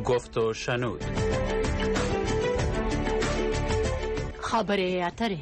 گفت و شنود. خبره اتره.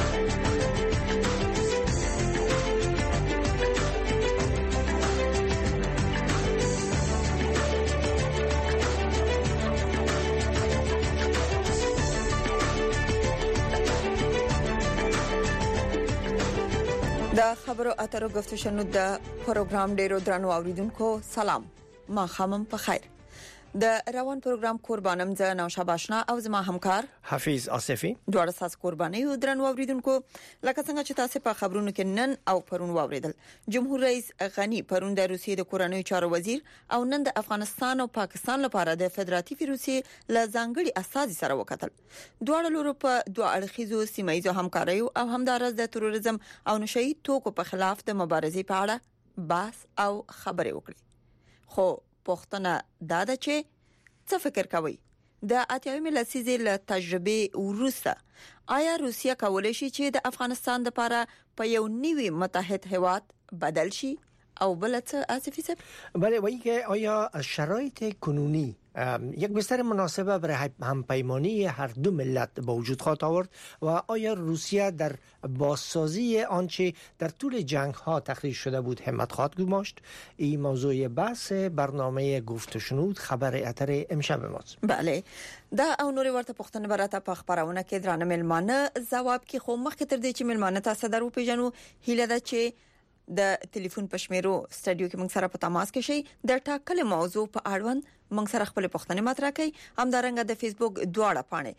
د خبرو اترو گفتگو شنود د پروګرام ډیرو درنو اوریدونکو سلام. ما خامم په خیر. د روان پروګرام قربانم ز نوشا باشنا او زما همکار حفیظ آصفی دوړ اساس قرباني او درنو اوریدونکو لکه څنګه چې تاسو په خبرونو کې نن او پرون واوریدل. جمهور رئیس غنی پرون د روسیې د کورنیو چارو وزیر او نن د افغانستان او پاکستان لپاره د فدراتیوي روسیې ل ځانګړي استازي سره وکتل. دوه لورو په دوه اړخیزو سیمایي همکاري او همدارس د تروریزم او نشئی توکو په خلاف د مبارزې په اړه بحث او خبرې وکړي. خو پښتنه دا ده چې څه فکر کوي د اتیاوي لسیزې له تجربه ورسته آیا روسیا کولای شي چې د افغانستان لپاره په یو نوی متحد هیواد بدل شي او بل څه آصفی صاحب؟ بله وایي که آیا شرایط کنونی یک بستر مناسبه برای همپیمانی هر دو ملت به وجود خواهد آورد و آیا روسیه در بازسازی آنچه در طول جنگ ها تخریب شده بود همت خواهد گماشت؟ این موضوع بحث برنامه گفت و شنود خبر اتر امشب ماست. بله دا او نوري ورته پښتنه برته په خبرونه کې درانه ملمانه جواب کې خو مخکې تر دې چې ملمانه تاسو درو پیژنو هیله ده چې د ټلیفون پښمیرو سټډیو کې موږ سره په تماس کې شي د ټاکل موضوع په اړوند موږ سره خپل پښتنه مطرح کوي. همدارنګه د فیسبوک دواړه پاڼې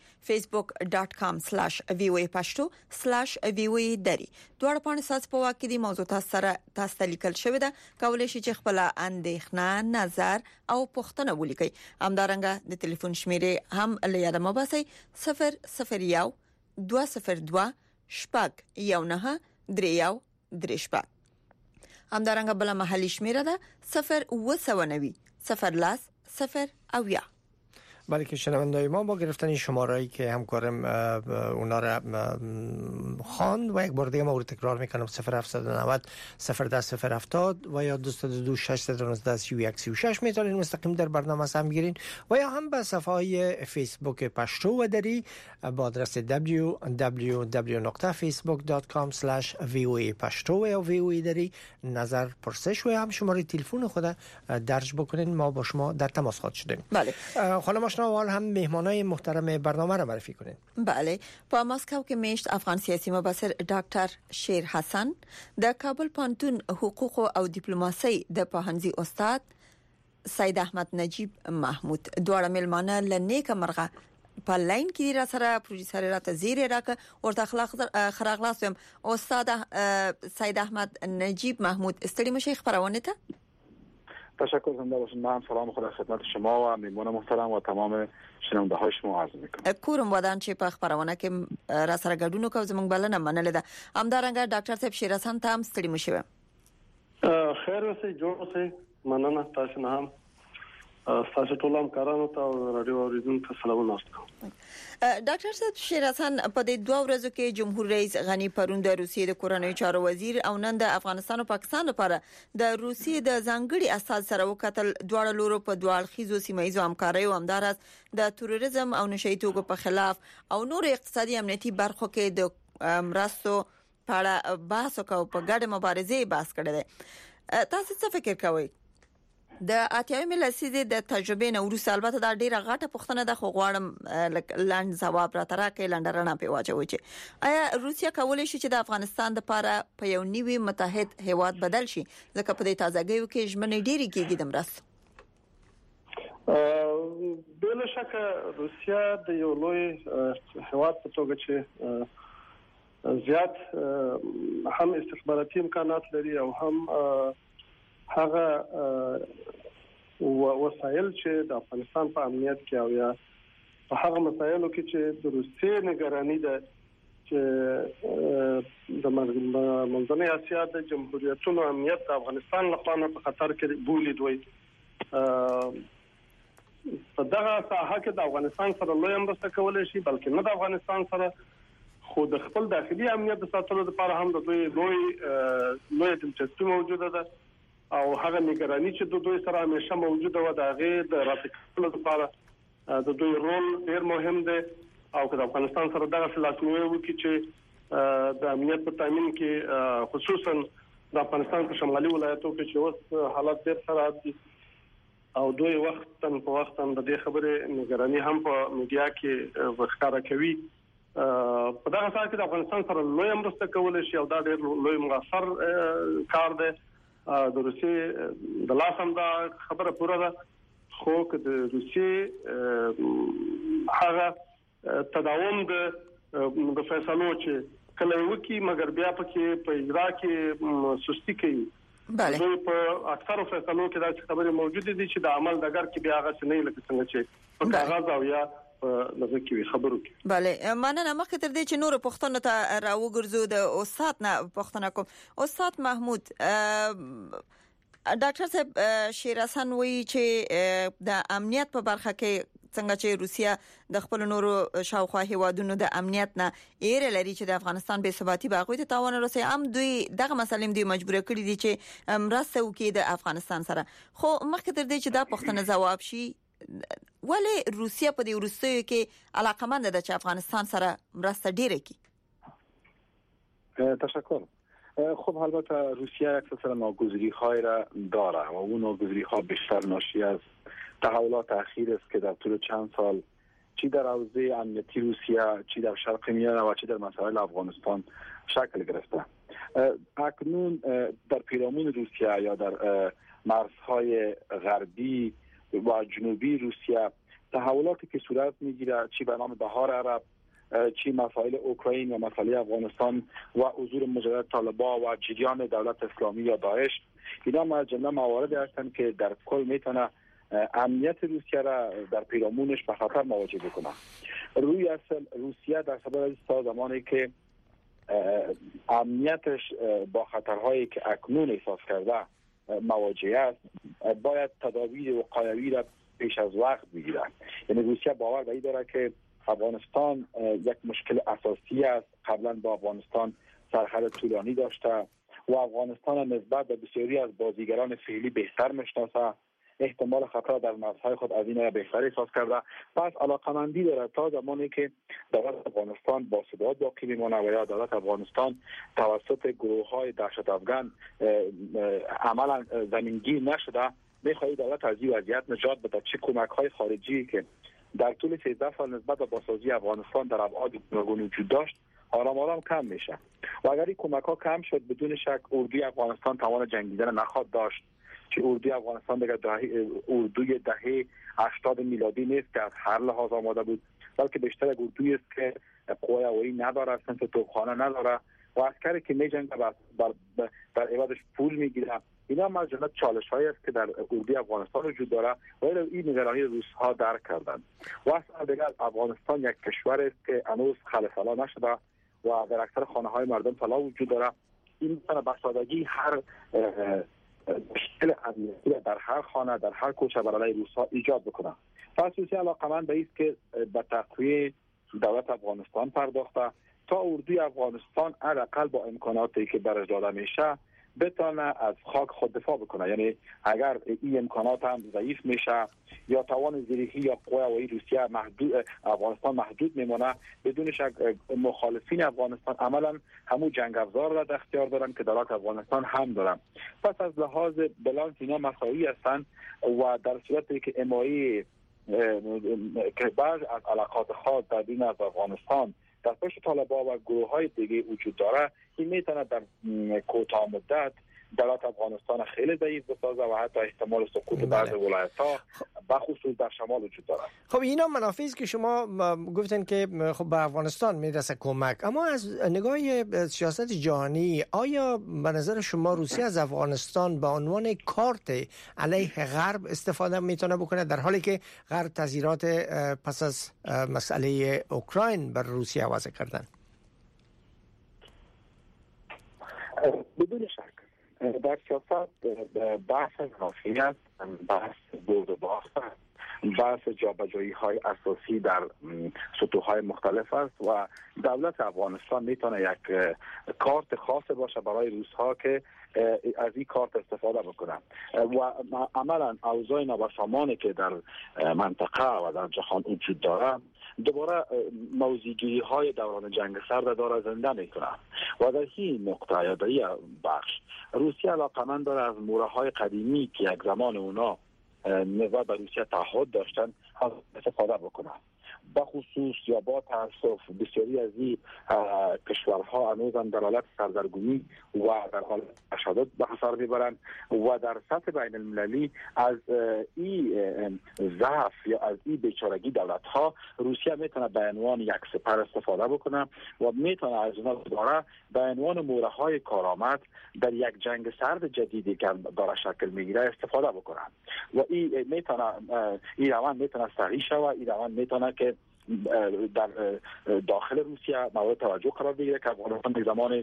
facebook.com/voa_pashto/voa دری دواړه پاڼې ساس په واکې دي موضوع تاسو لیکل شوی ده کولای شي چې خپل اندېښنه نظر او پښتنه ولیکي. همدارنګه د ټلیفون شمیره هم لیاده مباسي 001 202 شپږ 19 3 همدارنګه بل محلي شمیره ده 0 0 اویا. بلکه شنوندای ما با گرفتن شمارهایی که همکارم اونا را خواند و یک بار دیگه ما رو تکرار میکنم 0790 010 070 و یا 222 619 3136 میتونید مستقیم در برنامه سهم گیرین و یا هم به صفحه های فیسبوک پشتو و دری با آدرس www.facebook.com/voapashto یا voa دری نظر پرسش و هم شماره تلفن خود درج بکنین. ما با شما در تماس خواهد شدیم. بله خانم آشنا هم مهمانای محترم برنامه را معرفی کنین. بله په مسکو کې میشت افغان سیاسي مبصر ډاکټر شیر حسن د کابل پانتون حقوق او ډیپلوماسي د پوهنځي استاد سید احمد نجیب محمود دوړه ملمانه لنیک مرغه په لاین کې را سره پروډوسر راته زیره راک ورته خراغلاسم استاد سید احمد نجیب محمود استری مشیخ خبرونه ته تشکر زنده باشید. من سلام خدا خدمت شما و میهمان محترم و تمام شنونده های شما عرض میکنم. کورم ودان چې په خبرونه کې را سره ګډون کوم زموږ بلنه منل ده. همدارنګه ډاکټر صاحب شیر حسن ته هم ستړي مشوي. خیر اوسئ جوړ اوسئ. مننه تاسو نه هم تاسو ټول هم کارانو ته رادیو اوریدونکو ته سلام واستوم. ډاکټر صاحب شیر حسن په دې دوه ورځو کې جمهور رئیس غنی پرون د روسیې د کورنیو چارو وزیر او نن د افغانستان او پاکستان لپاره د روسیې د ځانګړي استاذ سره وکتل. دواړه لورو په دوه اړخیزو سیمایي همکاري او همدارس د تروریزم او نشئی توکو په خلاف او نور اقتصادي امنیتي برخو کې د مرستو په اړه بحث او په ګډه مبارزې بحث کړي دي. تاسو څه فکر کوئ؟ د اتیاوي لسیزې د تجربه نه ورسره البته دا ډیره غټه پښتنه د خو غواړم لاند جواب را ترکه لندرانه په واچوي چې آیا روسیا کولای شي چې د افغانستان لپاره په یو نوی متحد هیواد بدل شي ځکه په دې تازهګیو کې ژمنې ډیری کېږي د مرستو؟ بل شک روسیا د یو لوی هیواد په توګه چې زیات هم استخباراتي امکانات لري او هم هغه وسایل چې د افغانستان په امنیت کې او یا په هغه مسایلو کې چې د روسیې نگرانی ده چې د منځنۍ اسیا د جمهوریتونو امنیت د افغانستان لپاره په خطر کې بولي دوی په دغه ساحه کې د افغانستان سره لوی مرسته کولای شي بلکې نه د افغانستان سره خو د خپل داخلي امنیت د ساتلو لپاره هم د دوی لوی دلچسپي موجوده ده او هغه نگرانی چې د دوی سره همیشه موجوده و د هغه د راتګ لپاره د دوی رول ډیر مهم دی او که د افغانستان سره دغه فلسفه وکړي چې د امنیت په تامین کې خصوصا د افغانستان په شمالي ولایتو کې چې اوس حالات ډیر خراب دي او دوی وختاً په وختاً د دې خبرې نگراني هم په میډیا کې وښکاره کوي. په دغه سره کې د افغانستان سره لوی مرسته کول شي او دا ډیر لوی مؤثر کار دی. د روسیې د لاس هم دا خبره پوره ده خو که د روسیې هغه تداوم د فیصلو چې کله وکي مګر بیا پکې په اجرا کې سستی کوي. بله دوی په اکثر فیصلو کې دا خبره موجوده دي چې د عمل دګر کې بیا هغه نه لکه څنګه چې په کاغذ او یا لږ کې خبرو کې. بله مننه. مخکې تر دې چې نور پښتنو ته راوګرځو د استاد نه پښتنه کوم. استاد محمود ډاکټر صاحب شیر حسن وایي چې د امنیت په برخه کې څنګه چې روسیا د خپل نورو شاوخوا هیوادونو د امنیت نه ایره لري چې د افغانستان بې ثباتی باغوي ته تاوان رسي هم دوی دغه مسلې دوی مجبور کړي دي چې مرسته وکړي د افغانستان سره. خو مخکې تر دې چې دا پښتنه جواب شي ولی روسیا په دې ورستیو کې علاقمند ده چې افغانستان سره مرسته ډیره کړي؟ تشکر. خب البته روسیه اکثر ناگزیری‌های را داره و اون ناگزیری‌ها بیشتر ناشی از تحولات اخیر است که در طول چند سال چی در حوزه امنیتی روسیه، چی در شرق میانه و چی در مسائل افغانستان شکل گرفته. اکنون در پیرامون روسیه یا در مرزهای غربی و جنوبی روسیه تحولاتی که صورت میگیره چی به نام بهار عرب، چی مسائل اوکراین و مسئله افغانستان و حضور مجدد طالبان و جریان دولت اسلامی یا داعش، اینا از جمله مواردی هستند که در کل میتونه امنیت روسیه را در پیرامونش به خطر مواجه بکنه. روی اصل روسیه در سبب زمانی که امنیتش با خطرهایی که اکنون احساس کرده مواجه است باید تدابیر وقایوی را پیش از وقت بگیره. یعنی روسیه باور به این داره که افغانستان یک مشکل اساسی است. قبلا با افغانستان سرحد طولانی داشته و افغانستان نسبت به بسیاری از بازیگران فعلی بهتر میشناسه. احتمال خطر در مرزهای خود از این را بهتر احساس کرده. پس علاقمندی داره تا زمانی که دولت افغانستان با ثبات باقی میمونه و یا دولت افغانستان توسط گروه‌های دهشت افغان عملا زمینگیر نشده، میخواهی دولت از این وضعیت نجات بده. چه کمک‌های خارجی که در طول 13 سال نسبت به بازسازی افغانستان در ابعاد گوناگون وجود داشت آرام آرام کم میشه و اگر این کمک‌ها کم شد بدون شک اردوی افغانستان توان جنگیدن نخواهد داشت. که اردوی افغانستان دیگر اردوی دهه 80 میلادی نیست که از هر لحاظ آماده بود، بلکه بیشتر یک اردویی است که قوای هوایی نداره، صنف توپخانه نداره و عسکری که میجنگه در عوضش پول میگیره. اینا هم از جمله چالش‌هایی است که در اردوی افغانستان وجود داره و این نگرانی روس‌ها درک کردند. و اصلا دیگر افغانستان یک کشور است که هنوز خلفلا نشده و در اکثر خانه‌های مردم طلا وجود داره. این میتونه به سادگی هر مشکل امنیتی در هر خانه در هر کوچه برای روس‌ها ایجاد بکنه. پس روسیه علاقمند به است که به تقویت دولت افغانستان پرداخته تا اردوی افغانستان حداقل با امکاناتی که برش داده میشه بتونه از خاک خود دفاع بکنه. یعنی اگر این امکانات هم ضعیف میشه یا توان زیرکی یا قوای هوایی روسیه افغانستان محدود میمونه، بدون شک مخالفین افغانستان عملا همون جنگ افزار را در اختیار دارن که دولت افغانستان هم دارن. پس از لحاظ بلانس اینا مساوی هستند و در صورتی که حمایه که بعض از علاقات خاص در بین از افغانستان در پشت طالبان و گروه‌های دیگه وجود داره، این میتونه در کوتاه مدت دولت افغانستان خیلی ضعیف بسازه و حتی احتمال سقوط بعض ولایت‌ها بخصوص در شمال وجود داره. خب اینا منافعی است که شما گفتن که خب به افغانستان میرسه کمک، اما از نگاه سیاست جهانی آیا به نظر شما روسیه از افغانستان به عنوان کارت علیه غرب استفاده میتونه بکنه، در حالی که غرب تذیرات پس از مسئله اوکراین بر روسیه وضع کردن؟ بدون شک در سیاست بحث منافعیت، بحث برد و باخت بحث جابجایی های اساسی در سطوح های مختلف است و دولت افغانستان میتونه یک کارت خاص باشه برای روس‌ها که از این کارت استفاده بکنن و عملا اوضاع نابسامانی که در منطقه و در جهان وجود داره دوباره موضوعگیری های دوران جنگ سرد داره زنده میکنه و در این نقطه یا در این بخش روسیه علاقمند داره از موره های قدیمی که یک زمان اونا نسبت به روسیه تعهد داشتن استفاده بکنه. بخصوص یا با تاسف بسیاری از این کشورها هنوز هم در حالت سردرگمی و در حالت تشدد به سر میبرند و در سطح بین المللی از این ضعف یا از این بیچارگی دولت ها روسیه میتونه به عنوان یک سپر استفاده بکنه و میتونه از اونها دوباره به عنوان موره های کارآمد در یک جنگ سرد جدیدی که داره شکل میگیره استفاده بکنه و این میتونه این روند میتونه سریع شود. این روند میتونه که در داخل روسیه مورد توجه قرار بگیره که افغانستان به زمان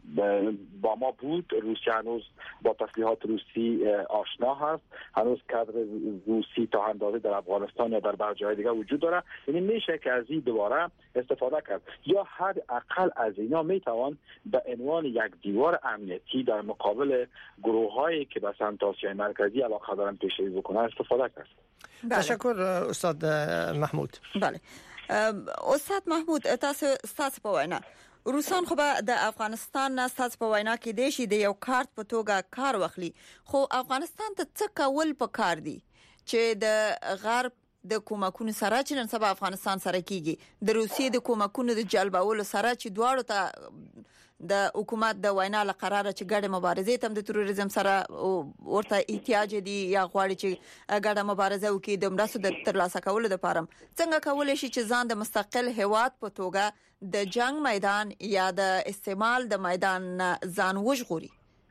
با ما بود. روسیه هنوز با تسلیحات روسی آشنا هست، هنوز کادر روسی تا اندازه در افغانستان یا در بعضی جای دیگه وجود داره. یعنی میشه که از این دوباره استفاده کرد یا حداقل از اینا میتوان به عنوان یک دیوار امنیتی در مقابل گروه‌هایی که به سمت آسیای مرکزی علاقه دارن پیشروی بکنن استفاده کرد. بله. تشکر استاد محمود. بله استاد محمود، تاسو په وینا روسان خو به د افغانستان نه تاسو په وینا کې د شي د یو کارت په توګه کار واخلي، خو افغانستان ته څه کول پکار دي چې د غرب د کومکونو سره چې نن سبا افغانستان سره کیږي د روسیې د کومکونو د جلبولو سره چې دواړو ته د حکومت د وینا لقراره چې ګډه مبارزه تم د تروریزم سره ورته احتیاج دي یا غواړي چې ګډه مبارزه وکړي د مرستو د ترلاسه کولو لپاره څنګه کولای شي چې ځان د مستقل هیواد په توګه د جنگ میدان یا د استعمال د میدان ځان وژغوري؟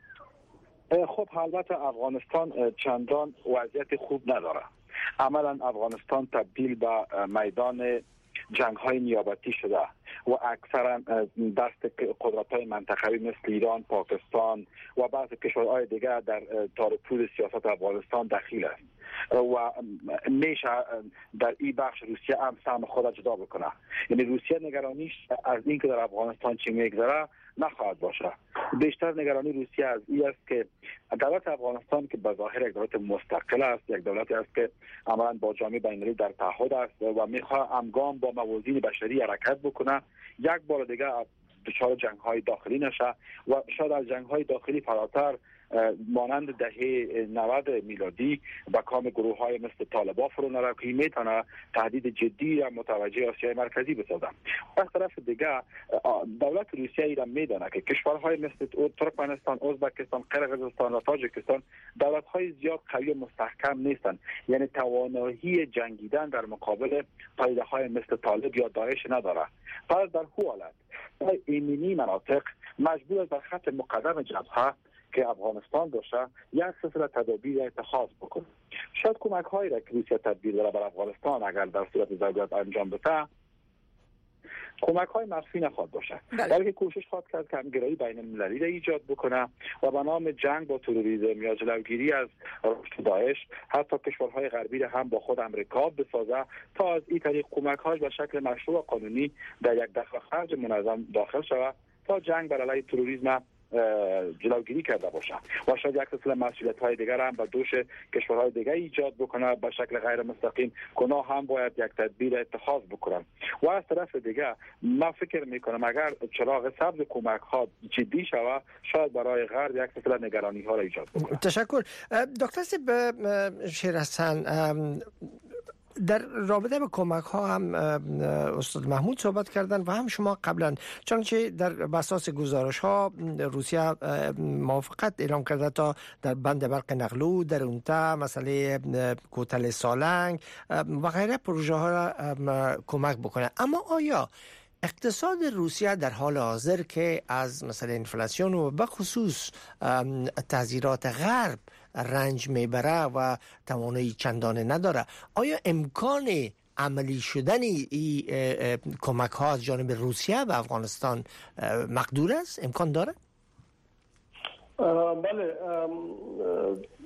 خب البته افغانستان چندان وضعیت خوب نداره. عملا افغانستان تبدیل به میدان جنگ های نیابتی شده و اکثرا دست قدرت های منطقوی مثل ایران، پاکستان و بعضی کشورهای دیگر در تارپود سیاست افغانستان دخیل است و میشه در این بخش روسیه هم سهم خود جدا بکنه. یعنی روسیه نگرانیش از این که در افغانستان چی میگذره نخواهد باشه. بیشتر نگرانی روسیه از این است که دولت افغانستان که به ظاهر یک دولت مستقل است، یک دولتی است که عملاً با جامعه بین‌المللی در تعهد است و میخواد همگام با موازین بشری حرکت بکنه، یک بار دیگه دچار جنگ‌های داخلی نشه و شاید از جنگ‌های داخلی فراتر مانند دهه 90 میلادی با کام گروه‌های مثل طالبان فرو نره که میتونه تهدید جدی را متوجه آسیای مرکزی بسازه. از طرف دیگه دولت روسیه ایران میدونه که کشورهای مثل ترکمنستان، ازبکستان، قرقیزستان و تاجیکستان دولت‌های زیاد قوی و مستحکم نیستند، یعنی توانایی جنگیدن در مقابل پایده‌های مثل طالب یا داعش نداره. پس در هر حالت ایمنی مناطق مجبور در خط مقدم جبهه که افغانستان باشه یک سلسله تدابیر اتخاذ بکنه. شاید کمک هایی را که روسیه تدبیر داره بر افغانستان اگر در صورت ضرورت انجام بده کمک های مخفی نخواهد باشه، بلکه کوشش خواهد کرد که همگرایی بین المللی را ایجاد بکنه و به نام جنگ با تروریسم یا جلوگیری از رشد داعش حتی کشورهای غربی را هم با خود امریکا بسازه تا از این طریق کمک هاش به شکل مشروع و قانونی در یک دخل خرج منظم داخل شود تا جنگ بر علیه تروریسم جلوگیری کرده باشه و شاید یک سلسله مسئولیت‌های دیگر هم به دوش کشورهای دیگر ایجاد بکنه به شکل غیر مستقیم کنا هم باید یک تدبیر اتخاذ بکنن. و از طرف دیگر من فکر میکنم اگر چراغ سبز کمک ها جدی شود شاید برای غرب یک سلسله نگرانی ها را ایجاد بکنه. تشکر دکتر شیرحسن. در رابطه با کمک ها هم استاد محمود صحبت کردن و هم شما قبلا، چنانچه در اساس گزارش ها روسیه موافقت اعلام کرده تا در بند برق نقلو، در اونتا مسئله کوتل سالنگ و غیره پروژه ها را کمک بکنه. اما آیا اقتصاد روسیه در حال حاضر که از مسئله انفلاسیون و به خصوص تحذیرات غرب رنج میبره و توانایی چندانه نداره، آیا امکان عملی شدن این کمک ها از جانب روسیه به افغانستان مقدور است؟ امکان داره؟ بله،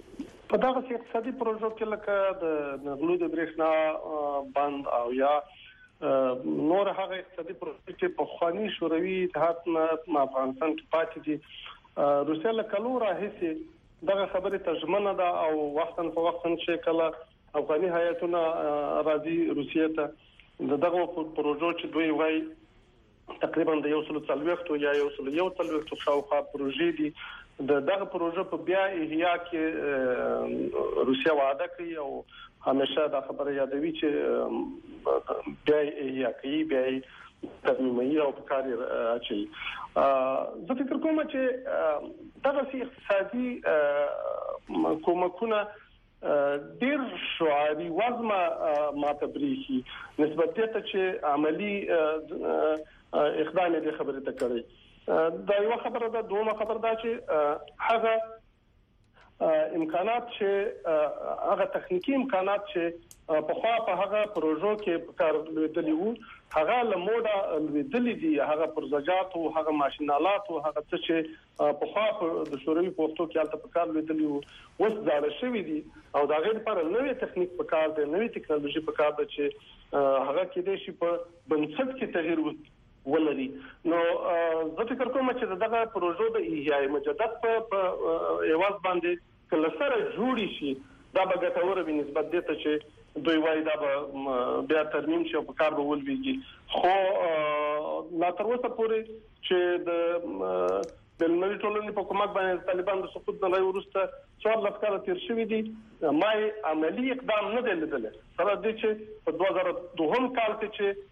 په دغه اقتصادي پروژو کې لکه د نغلو د برېښنا بند او یا نور هغه اقتصادي پروژې چې په خواني شوروي اتحاد نه افغانستان کې پاتې دي روسیا له کلو راهیسې دغه خبره ترجمه ده او وختن په وختن چې کله افغاني هیئتونه راځي روسیې ته دغه پروژو چې دوی وایي تقریبا د 140 یا 140 شاوخوا پروژې دي دغه پروژه په بیا احیا کې روسیا وعده کوي او همیشه دا خبره یادوي چې بیا احیا کوي بیا تضمینوي او په کار اچي زه فکر کوم چې دغه اقتصادي کومکونه ډیر شعاري وزمه ماته بریخي نسبت ته چې عملی اقدام دې خبره ته کړی دا یو خبره ده دومره خبره ده چې هغه امکانات چې هغه تخنیکی امکانات چې په خوا په هغه پروژو کې کار لیدلی وو هغه لموډه لیدلی دي هغه پروژات او هغه ماشينالات او هغه څه چې په خوا د شوروي پورتو کې البته په کار لیدلی وو اوس ځاله شوی دي او دا غیر پر نوې تخنیک په کار دی نوې ټکنالوژي په کار ده چې هغه کې د شي په بنسټ کې تغییر ولري نو زه فکر کوم چې دغه پروژو د ایای مجدد په ایواز باندې کله سره جوړی شي دا به ګټور وي نسبت دته چې دوی وایي دا به بیا ترمیم شي په کار به ولويږي خو لا تر اوسه پورې چې د نړۍ ټولنې په کومک باندې طالبان د سقوط نه وروسته څوار لفکره تیر شوې دي مای عملی اقدام نه دی لیدل سره د چې په 2002 کال کې چې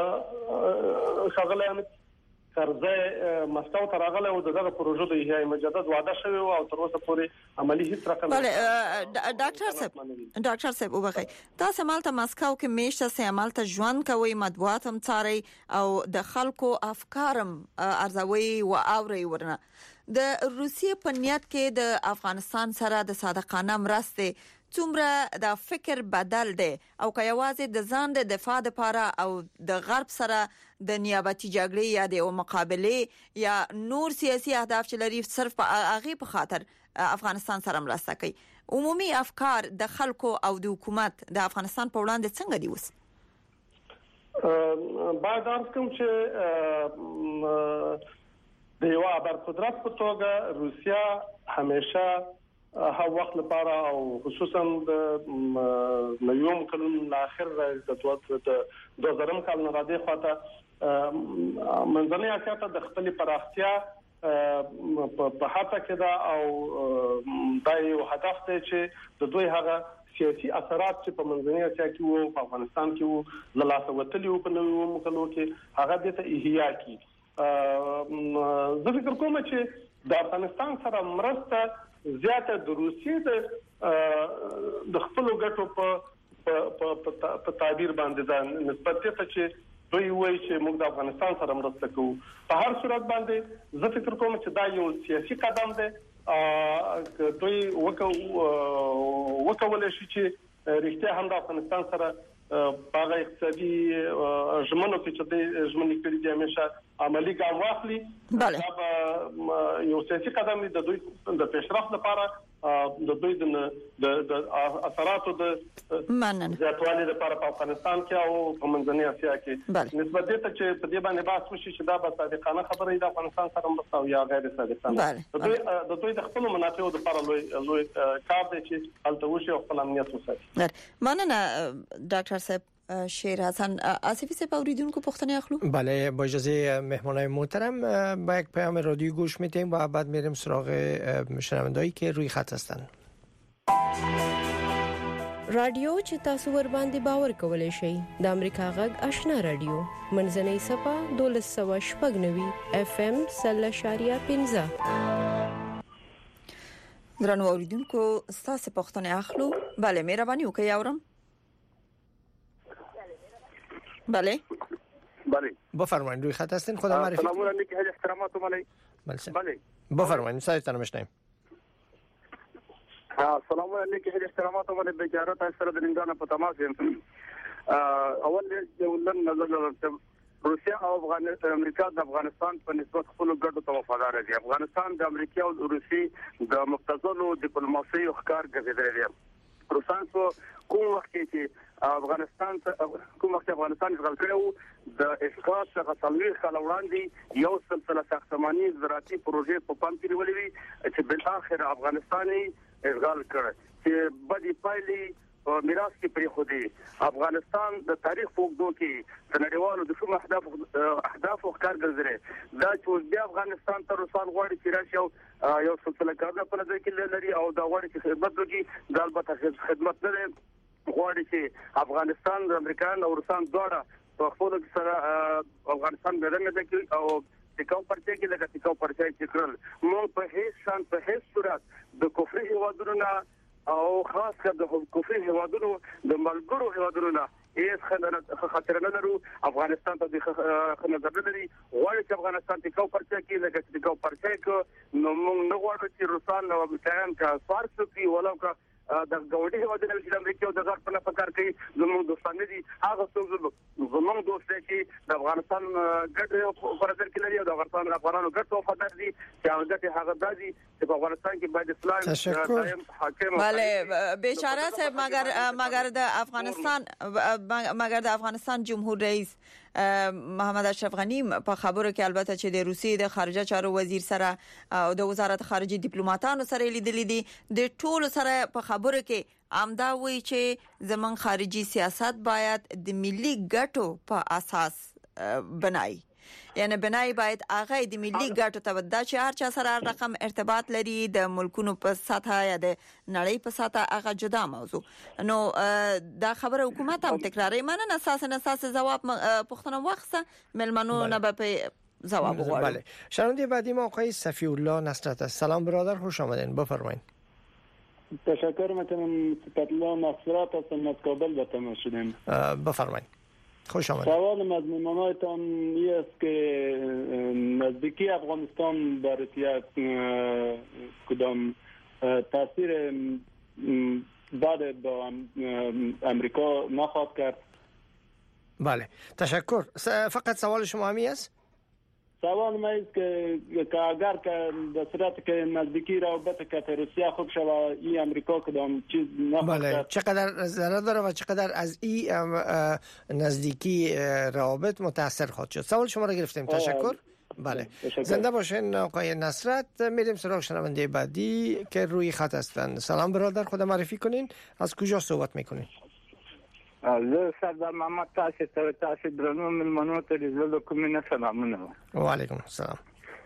خغله کرزه مسکو ته راغله او دغه پروژه د ایای مجدد وعده شوی او تر اوسه پورې عملی هیڅ رقم بله ډاکټر صاحب وبخښئ تاسو مالته مسکو کې میشته سه عملته ژوند کوي مطبوعات هم څاري او د خلکو افکارم ارزوي او اوري ورنه د روسیې په نیت کې د افغانستان سره د صادقانه مرسته څومره د فکر بدل دی او که یوازې د ځان د دفاع لپاره او د غرب سره د نیابتي جګړې یا د مقابله یا نور سیاسي اهداف چې لري صرف په هغه په خاطر افغانستان سره مرسته کوي عمومي افکار د خلکو او د حکومت د افغانستان په وړاندې څنګه دي اوس بعد از کوم چې د یو ابر قدرت په توګه روسیا همیشه هغه وخت لپاره او خصوصا د نویم کلون اخر د 2000 کال نه راځي خواته منځنۍ اسیا ته د خپل پراختیا په هڅه کې دا او دا یو هدف دی چې د دوی هغه سیاسي اثرات چې په منځنۍ اسیا کې وو په افغانستان کې وو له لاسه وتلي وو په نویم کلو کې هغه د احیا کی زه فکر کوم چې د افغانستان سره مرسته زیاته د روسیې د خپل ګټو په تعبیر باندې ده نسبت ته چې دوی وایي چې موږ د افغانستان سره مرسته کوو په هر صورت باندې زه فکر کوم چې دا یو سیاسي قدم دی دوی وکولای شي چې رښتیا هم د افغانستان سره په اقتصادي ژمنو کې چې د ژمنې کړي دي همیشه عملی ګام واخلي بله یو سیاسي قدم دی د دوی د پیشرفت لپاره د دوی د اثراتو د زیاتوالي لپاره په افغانستان کې او په منځنۍ اسیا کې نسبت ته چې په دې باندې بحث وشي چې دا به صادقانه خبره د افغانستان سره مرسته او یا غیر صادقانه د دوی د خپل منافعو لپاره لوی کار دی چې هلته وشي او خپل امنیت وساتي مننه ډاکټر صاحب شیر حسن آصفی صاحب اوریدونکو پوښتنه اخلو بله با اجازه مهمانای محترم با یک پیام رادیو گوش میدیم و بعد میریم سراغ شنوندهایی که روی خط هستن رادیو چې تاسو ور باندې باور کولای شئ د امریکا غږ آشنا رادیو منځنۍ صفه 1290 FM 0.15 درنو اوریدونکو تاسو پوښتنه اخلو بله مهرباني وکړئ اورم بله بفرمایید روی خط هستین خدا معرفی سلام علیکم خیلی احترامات بله بفرمایید سایتون مشنیم سلام علیکم خیلی احترامات بجارت سره د نندانه په تماس یم اول یو لن نظر روسیا او امریکا د افغانستان په نسبت خپل ګډو ته وفادار دي. افغانستان د امریکا او روسي د مختزلو ډیپلوماسي او ښکار ګرځیدل دي. روسان کوم وخت چې افغانستان اشغال کړو د اسقاط څخه څلوي خل وړاندې یو سلسله ساختماني زراعتي پروژې په پام کې نیولې چې بل اخر افغانستاني اشغال کړ چې بدی پایلې میراث کې پرې خو دی. افغانستان د تاریخ په اوږدو کې د نړیوالو د کوم اهداف ښکار ګرځي دا چې بیا افغانستان ته روسان غواړي چې راشي یو سلسله کارونه په نظر کې لري او دا غواړي چې خدمت وکړي. دا البته خدمت نه دی، غواړي چې افغانستان د امریکا او روسان دواړه په خپل سره افغانستان بدرنګ کړي او ټیکاو پرچې کې لکه ټیکاو پرچې چې کړل موږ په هیڅ صورت د کفر هیوادونو او خاص کر د کفر هیوادونو د ملګرو هیوادونو نه هیڅ خطر نه لرو. افغانستان ته د نظر لري غواړي چې افغانستان ټیکاو پرچې کې لکه ټیکاو پرچې کو نو موږ نه غواړو چې روسان او امریکایان کا فارس کې ولو کا د ګوډي هیوادونو چې امریکا او د غرب په کار کوي زموږ دوستان دي. هغه څوک زموږ دوست چې د افغانستان ګټ په نظر کې لري او د افغانانو ګټ وفادار دي چې هغه دادي چې په افغانستان کې باید اسلام دائم حاکم. بله بیچاره صاحب مگر د افغانستان جمهور رئیس محمد اشرف غنی په خبرو کې البته چې د روسیې د خارجه چارو وزیر سره او د وزارت خارجه ډیپلوماټانو سره لیدلې دي د ټولو سره په خبرو کې امدا وی چې زمون خارجي سیاست باید د ملي ګټو په اساس بنای، یعنی بنای باید هغه د ملي ګټو ته د چار چا سره رقم ارتباط لري د ملکونو په سطح یا د نړۍ په سطح هغه جدا موضوع. نو دا خبره حکومت هم تکراري مننه اساس جواب پښتنو وخت ملمنو نه به جواب وغواړي. بله شنونده بعدی ما آقای صفی الله نصرت است. سلام برادر، خوش آمدین، بفرمایید. تشکر میکنم. صفت الله نصرت هستم از کابل به تماس شدیم. بفرمایید. خوش آمدید. سوالم از مهمانایتان این است که نزدیکی افغانستان بر روسیه کدام تاثیر بعد با امریکا نخواهد کرد؟ بله تشکر. فقط سوال شما همی است؟ سوال ما است که اگر که به صورت که نزدیکی رابطه که روسیه خوب شود این امریکا کدام چیز نخواهد بله کرد؟ چقدر ضرر داره و چقدر از این نزدیکی روابط متاثر خواهد شد؟ سوال شما را گرفتیم. تشکر. بله زنده باشین آقای نصرت. میریم سراغ شنونده بعدی که روی خط هستند. سلام برادر، خود معرفی کنین، از کجا صحبت میکنین؟ زه سردار محمد تاسو درنو ملمنو ته د کومینه سلامونه. وعلیکم السلام.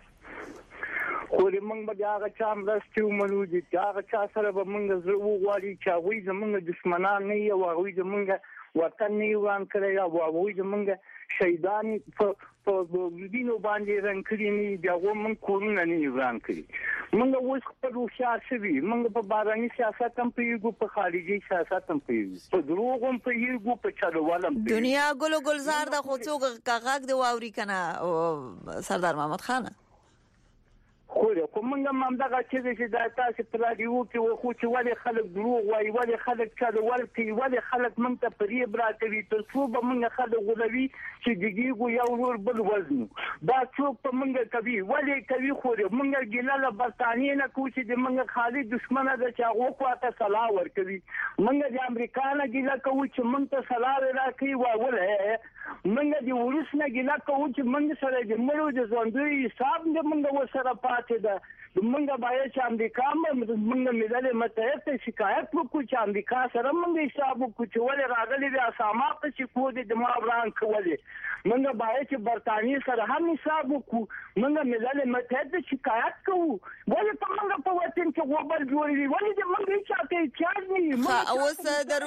خو موږ به هغه چا مرستې ومنو چې هغه چا سره به موږ زړه وغواړي چې هغوی زموږ دشمنان نه وي او هغوی زموږ وطن نه وران کړی او هغوی زموږ شهیدان په وینو باندې رنګ کړي نه دي، هغه موږ کورونه نه وران کړي. موږ اوس خپل هوښیار شوي، موږ په بهرني سیاست هم پوهېږو، په خارجي سیاست هم پوهېږو، په دروغ هم پوهېږو، په چلول هم پوهېږو. دنیا ګل و ګلزار ده خو څوک غږ دی واوري کنه سردار محمد خان. خو موږ هم دغه چې دا تاسو په رادیو کې خو چې ولې خلک دروغ وایي، ولې خلک چلول کوي، ولې خلک موږ ته فریب راکوي تر څو به موږ خلک غولوي چې دګیږو یو نور بل وزنو. دا څوک په موږ کوي، ولې کوي؟ خو موږ ګیله له برتانیې نه کوو چې د موږ خالي دشمنه ده چې هغه خواته سلاح ورکوي. موږ د امریکا نه ګیله کوو چې موږ ته سلاح راکوي، ولې موږ د روس نه ګیله کوو چې موږ سره د مړو د ژوندیو حساب د موږ ورسره پاتې ده. موږ باید چې امریکا موږ ملل متحد ته شکایت وکړو چې امریکا سره موږ حساب وکړو چې ولې راغلي د اسامه په چې کو د دماغ وران کولې. موږ باید چې برتانیې سره هم حساب وکړو، موږ ملل متحد ته شکایت کوو. ولې په موږ په وطن کې غوبل جوړوي؟ ولې د موږ هیڅ احتیاج نه وي؟ اوس د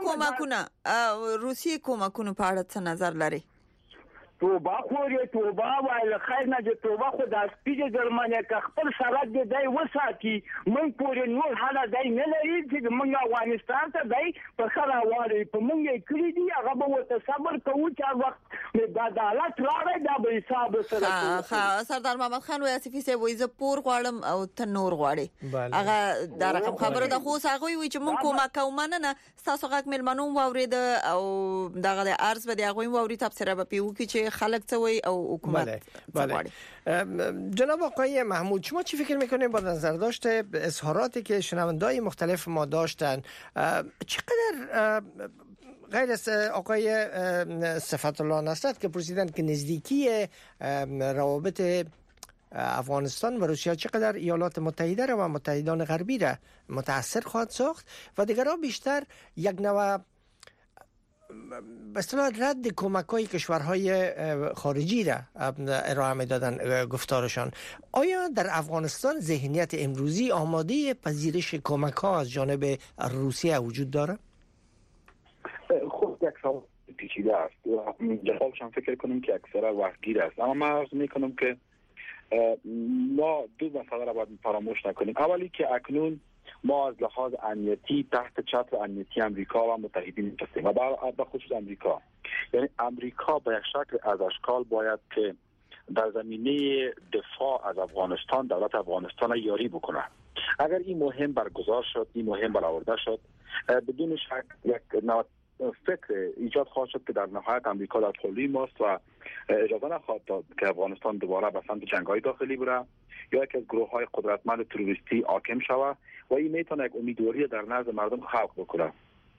روسیې کومکونو په اړه څه نظر لري؟ توبه خوري، توبه وایي خیر نه دي، توبه خو د سپیډ جرمانیا که خپل سرحد دی وساتي موږ پورې نور حاله دی نه لري چې موږ افغانستان ته دی په خلا واري په موږ کړی دی. هغه به وته صبر کوو چې وخت د عدالت راغی دا به حساب سره. سردار محمد خان وایي اسفي سه وایي ز پور غواړم او ته نور غواړي. هغه دا رقم خبره ده خو هغه وایي چې موږ کومه کومنه نه تاسو غږ ملمنو واورید او دغه ارز به دی هغه ووري تاسو سره به پیو کې چې چې خلک څه وایي او حکومت بله. جناب آقای محمود، شما چی فکر میکنید با نظر داشته اظهاراتی که شنونده‌های مختلف ما داشتن، چقدر غیر از آقای صفت الله نصرت که پرسیدن که نزدیکی روابط افغانستان و روسیه چقدر ایالات متحده را و متحدان غربی را متاثر خواهد ساخت، و دیگرها بیشتر یک نوع به اصطلاح رد کمک‌های کشورهای خارجی را ارائه می‌دادن گفتارشان. آیا در افغانستان ذهنیت امروزی آماده پذیرش کمک‌ها از جانب روسیه وجود داره؟ خب یک سوال پیچیده است. جوابش هم فکر کنم که اکثرا وقتگیر است، اما من عرض می‌کنم که ما دو مسئله را باید فراموش نکنیم. اولی که اکنون ما از لحاظ امنیتی تحت چتر امنیتی امریکا و متحدین هستیم و به خصوص امریکا، یعنی امریکا به یک شکل از اشکال باید که در زمینه دفاع از افغانستان دولت افغانستان یاری بکنه. اگر این مهم برگزار شد، این مهم برآورده شد، بدون شک یک فکر ایجاد خواهد شد که در نهایت امریکا در پهلوی ماست و اجازه نخواهد داد که افغانستان دوباره به سمت جنگ‌های داخلی بره یا یک از گروه‌های قدرتمند تروریستی حاکم شود و این میتونه یک امیدواری در نزد مردم خلق بکنه.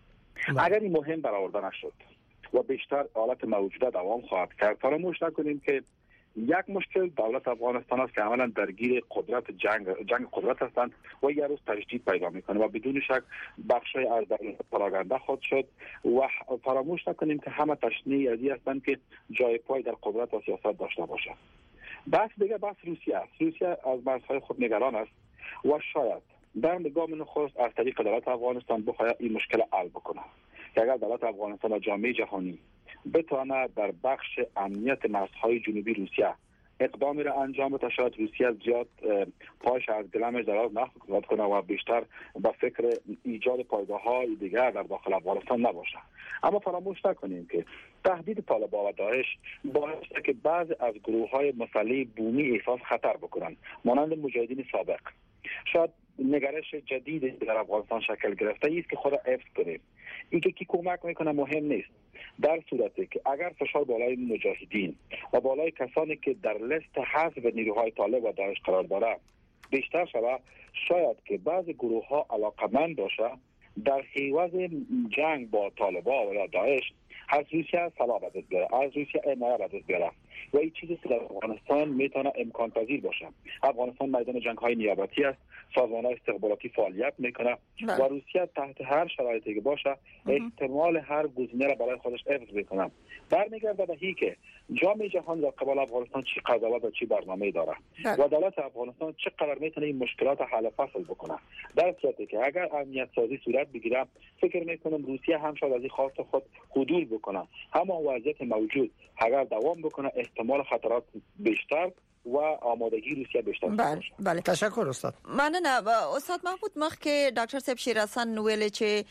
اگر این مهم برآورده نشد و بیشتر حالت موجوده دوام خواهد کرد، فراموش نکنیم که یک مشکل دولت افغانستان است که عملا درگیر قدرت جنگ قدرت هستند و یک روز تجدید پیدا میکنه و بدون شک بخشای از دولت پراگنده خود شد و فراموش نکنیم که همه تشنه ازی هستند که جای پای در قدرت و سیاست داشته باشند. بحث دیگه بحث روسیه است. روسیه از بحث‌های خود نگران است و شاید در نگاه نخست از طریق دولت افغانستان بخواهد این مشکل حل بکنه. که اگر دولت افغانستان و جامعه جهانی بتونه در بخش امنیت مرزهای جنوبی روسیه اقدامی را انجام بده، شاید روسیه زیاد پایش از گلمش دراز نخواهد کنه و بیشتر با فکر ایجاد پایگاه‌های دیگر در داخل افغانستان نباشه. اما فراموش نکنیم که تهدید طالبان و داعش باعث شده که بعضی از گروه‌های مسلح بومی احساس خطر بکنند، مانند مجاهدین سابق. شاید نگرش جدید در افغانستان شکل گرفته است که خود حفظ کنیم. اینکه کی کمک میکنه مهم نیست، در صورتی که اگر فشار بالای مجاهدین و بالای کسانی که در لیست حذف نیروهای طالب و داعش قرار داره بیشتر شود، شاید که بعضی گروه ها علاقمند باشه در حیوز جنگ با طالبان و یا داعش از روسیه سلاح به دست بیاره، از روسیه حمایت به دست بیاره و این چیزی که در افغانستان میتونه امکان پذیر باشه. افغانستان میدان جنگ های نیابتی است، سازمان های استخباراتی فعالیت میکنه و روسیه تحت هر شرایطی که باشه احتمال هر گزینه را برای خودش حفظ میکنه. برمیگرده به اینکه که جامعه جهان در قبال افغانستان چی قضاوت و چی برنامه داره و دولت افغانستان چقدر میتونه این مشکلات حل فصل بکنه. در صورتی که اگر امنیت سازی صورت بگیره، فکر میکنم روسیه هم شاید از این خواست خود حدود بکنه. اما وضعیت موجود اگر دوام بکنه احتمال خطرات بیشتر و آمادگی روسیه بیشتر. بله. تشکر استاد. مننه استاد محمود. مخکې ډاکټر صاحب شیرحسن ویل چې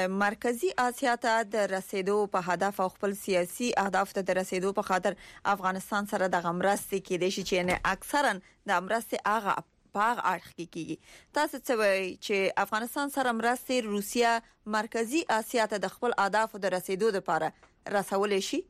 مرکزی آسیا ته د رسیدو په هدف او خپل سیاسي اهداف ته د رسیدو په خاطر افغانستان سره د غمرستي کې د شي چې نه اکثرا د امرستي هغه په اړه کیږي. تاسو څه وایي چې افغانستان سره مرستي روسیه مرکزی آسیا ته د خپل اهداف د رسیدو لپاره رسول شي؟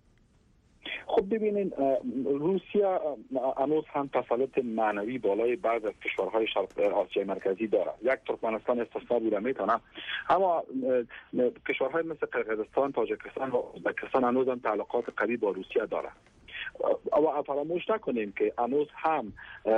خب ببینید، روسیه هنوز هم تسلط معنوی بالای بعض از کشورهای شرق آسیای مرکزی داره. یک ترکمنستان استثنا بوده میتونه، اما کشورهای مثل قرقیزستان، تاجیکستان و ازبکستان هنوز هم تعلقات قوی با روسیه داره. و فراموش نکنیم که هنوز هم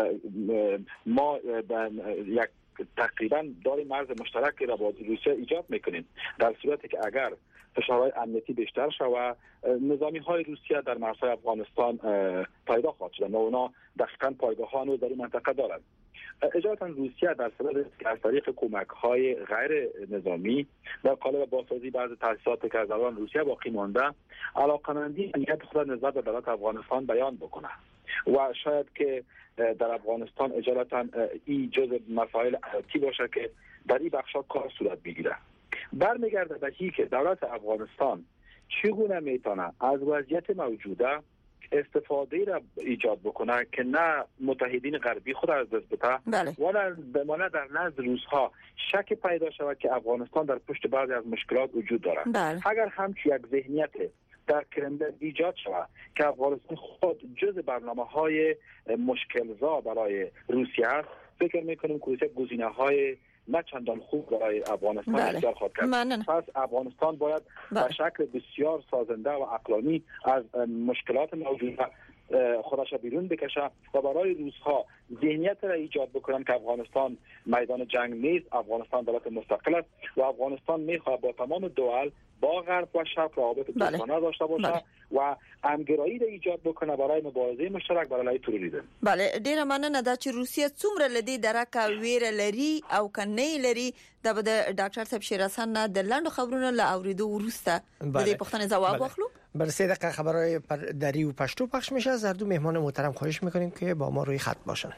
ما یک تقریبا داریم مرز مشترکی را با روسیه ایجاد میکنیم. در صورتی که اگر فشارهای امنیتی بیشتر شود، نظامی های روسیه در مرزهای افغانستان پیدا خواهد شد و اونا دقیقاً پایگاه ها در این منطقه دارند. اجازه روسیه در صورتی که از طریق کمک های غیر نظامی در قالب بازسازی بعض تاسیسات که از دوران روسیه باقی مانده، علاقمندی نیت خود نسبت به دولت افغانستان بیان بکنه و شاید که در افغانستان اجالتا این جزء مسائل حیاتی باشه که در این بخشا کار صورت بگیره. برمیگرده به اینکه دولت افغانستان چگونه میتونه از وضعیت موجوده استفاده را ایجاد بکنه که نه متحدین غربی خود از دست بده و نه در نزد روس‌ها شک پیدا شود که افغانستان در پشت بعضی از مشکلات وجود دارد. اگر همچون یک ذهنیت در کرملین ایجاد شود که افغانستان خود جز برنامه‌های مشکل‌زا برای روسیه است، فکر می‌کنیم که روسیه گزینه‌های نه چندان خوب برای افغانستان اختیار خواهد کرد. پس افغانستان باید به شکل بسیار سازنده و عقلانی از مشکلات موجوده خودش بیرون بکشه و برای روس‌ها ذهنیت را ایجاد بکنن که افغانستان میدان جنگ نیست، افغانستان دولت مستقل است و افغانستان میخواد با تمام دول، با غرب و شرق روابط دوستانه داشته باشه و همگرایی را ایجاد بکنه برای مبارزه مشترک برای علیه تروریسم. بله، ډیره مننه دا چې روسیه څومره لدی درکه ویره لري او کني لري د ډاکټر صاحب شیر حسن نه د لاندو خبرونو لا اوریدو ورسته د دې پوښتنې جواب واخلو. بر 3 دقیقه خبرهای دری و پشتو پخش میشه. از هر دو مهمان محترم خواهش میکنیم که با ما روی خط باشن.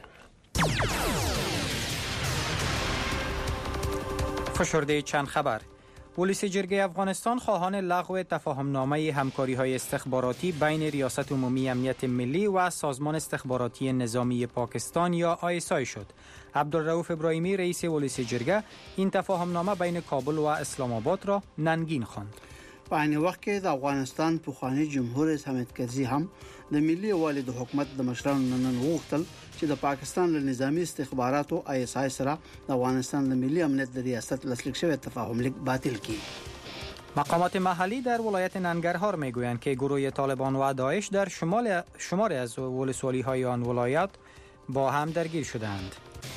فشرده چند خبر. پلیس جرگه افغانستان خواهان لغو تفاهمنامه همکاری‌های استخباراتی بین ریاست عمومی امنیت ملی و سازمان استخباراتی نظامی پاکستان یا ISI شد. عبدالرؤوف ابراهیمی رئیس پلیس جرگه این تفاهمنامه بین کابل و اسلام آباد را ننگین خواند. په عین وخت کې د افغانستان پخوانی جمهور رئیس حامد کرزي هم د ملي والي د حکومت د مشرانو نن وغوښتل چې د پاکستان له نظامی استخباراتو ISI سره د افغانستان د ملي امنیت د ریاست لاسلیک شوی تفاهم لیک باطل کړي. مقامات محلی در ولایت ننگرهار میگویند که گروه طالبان و داعش در شماری از ولسوالی‌های آن ولایت با هم درگیر شدند.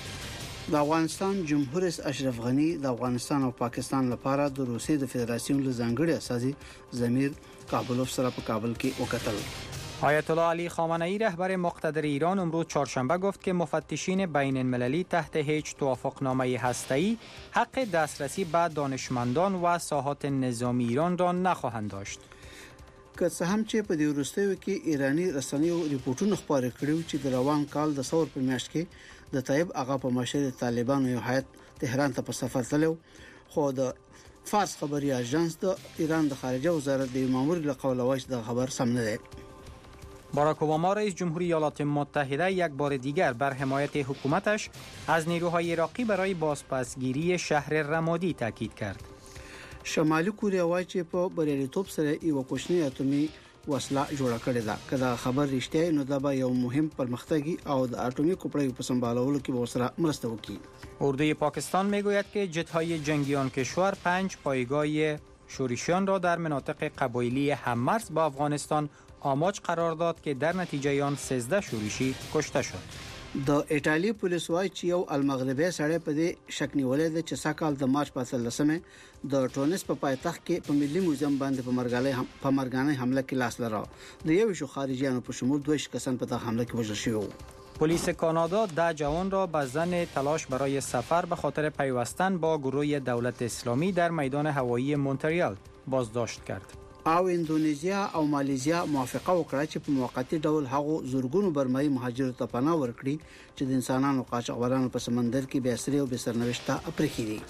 د افغانستان جمهور رئیس اشرف غنی د افغانستان او پاکستان لپاره د روسیې د فدراسیون له ځانګړي اساسي ضمیر کابلوف سره په کابل کې وکتل. آیت الله علی خامنه ای رهبر مقتدر ایران امروز چهارشنبه گفت که مفتشین بین المللی تحت هیچ توافقنامه هسته‌ای حق دسترسی به دانشمندان و ساحات نظامی ایران را نخواهند داشت. که څه هم چې په دې وروستیو کې ایرانی رسنیو ریپورتونه خپاره کړي چې د روان کال د ثور په میاشت کې د طیب اغا په مشر طالبانو یو هیئت تهران ته په سفر تلو، خو د فارس خبري اژانس د ایران د خارجه وزارت د مامور له قوله واش د خبر سم نه دی. باراک اوباما رئیس جمهوری ایالات متحده یک بار دیگر بر حمایت حکومتش از نیروهای عراقی برای بازپسگیری شهر رمادی تاکید کرد. شمالي کوریا وایي چې په بریالیتوب سره یو کوچنی اتومي وسله جوړه کړې ده. کله خبر رښتیا نو دا به یو مهم پرمختګ او د اتومي کوپړې په سمبالولو کې به سره مرسته وکړي. اردوی پاکستان میگوید که جت‌های جنگی آن کشور 5 پایگاه شورشیان را در مناطق قبایلی هممرز با افغانستان آماج قرار داد که در نتیجه آن 13 شورشی کشته شد. د ایتالیا پولیس وايي چې یو المغربي سړی په دې شک نیولې ده چې ساکال د مارچ په 13مه د ټونس په پایتخت کې په ملي موزیم باندې په مرګانه حمله کې لاس لرا. د یو شو خارجيانو په شمول 2 کسان په دغه حمله کې وژل شوی. پلیس کانادا 10 جوان را به ضمن تلاش برای سفر به خاطر پیوستن با گروه دولت اسلامی در میدان هوایی مونتریال بازداشت کرد. او اندونیزیا او مالیزیا موافقه وکړه چې په موقتی ډول هغو زورګونو برمایي مهاجرو ته پناه ورکړي چې د انسانانو قاچاقبرانو په سمندر کې بې اسرې او بې سرنوشته افریقي دي.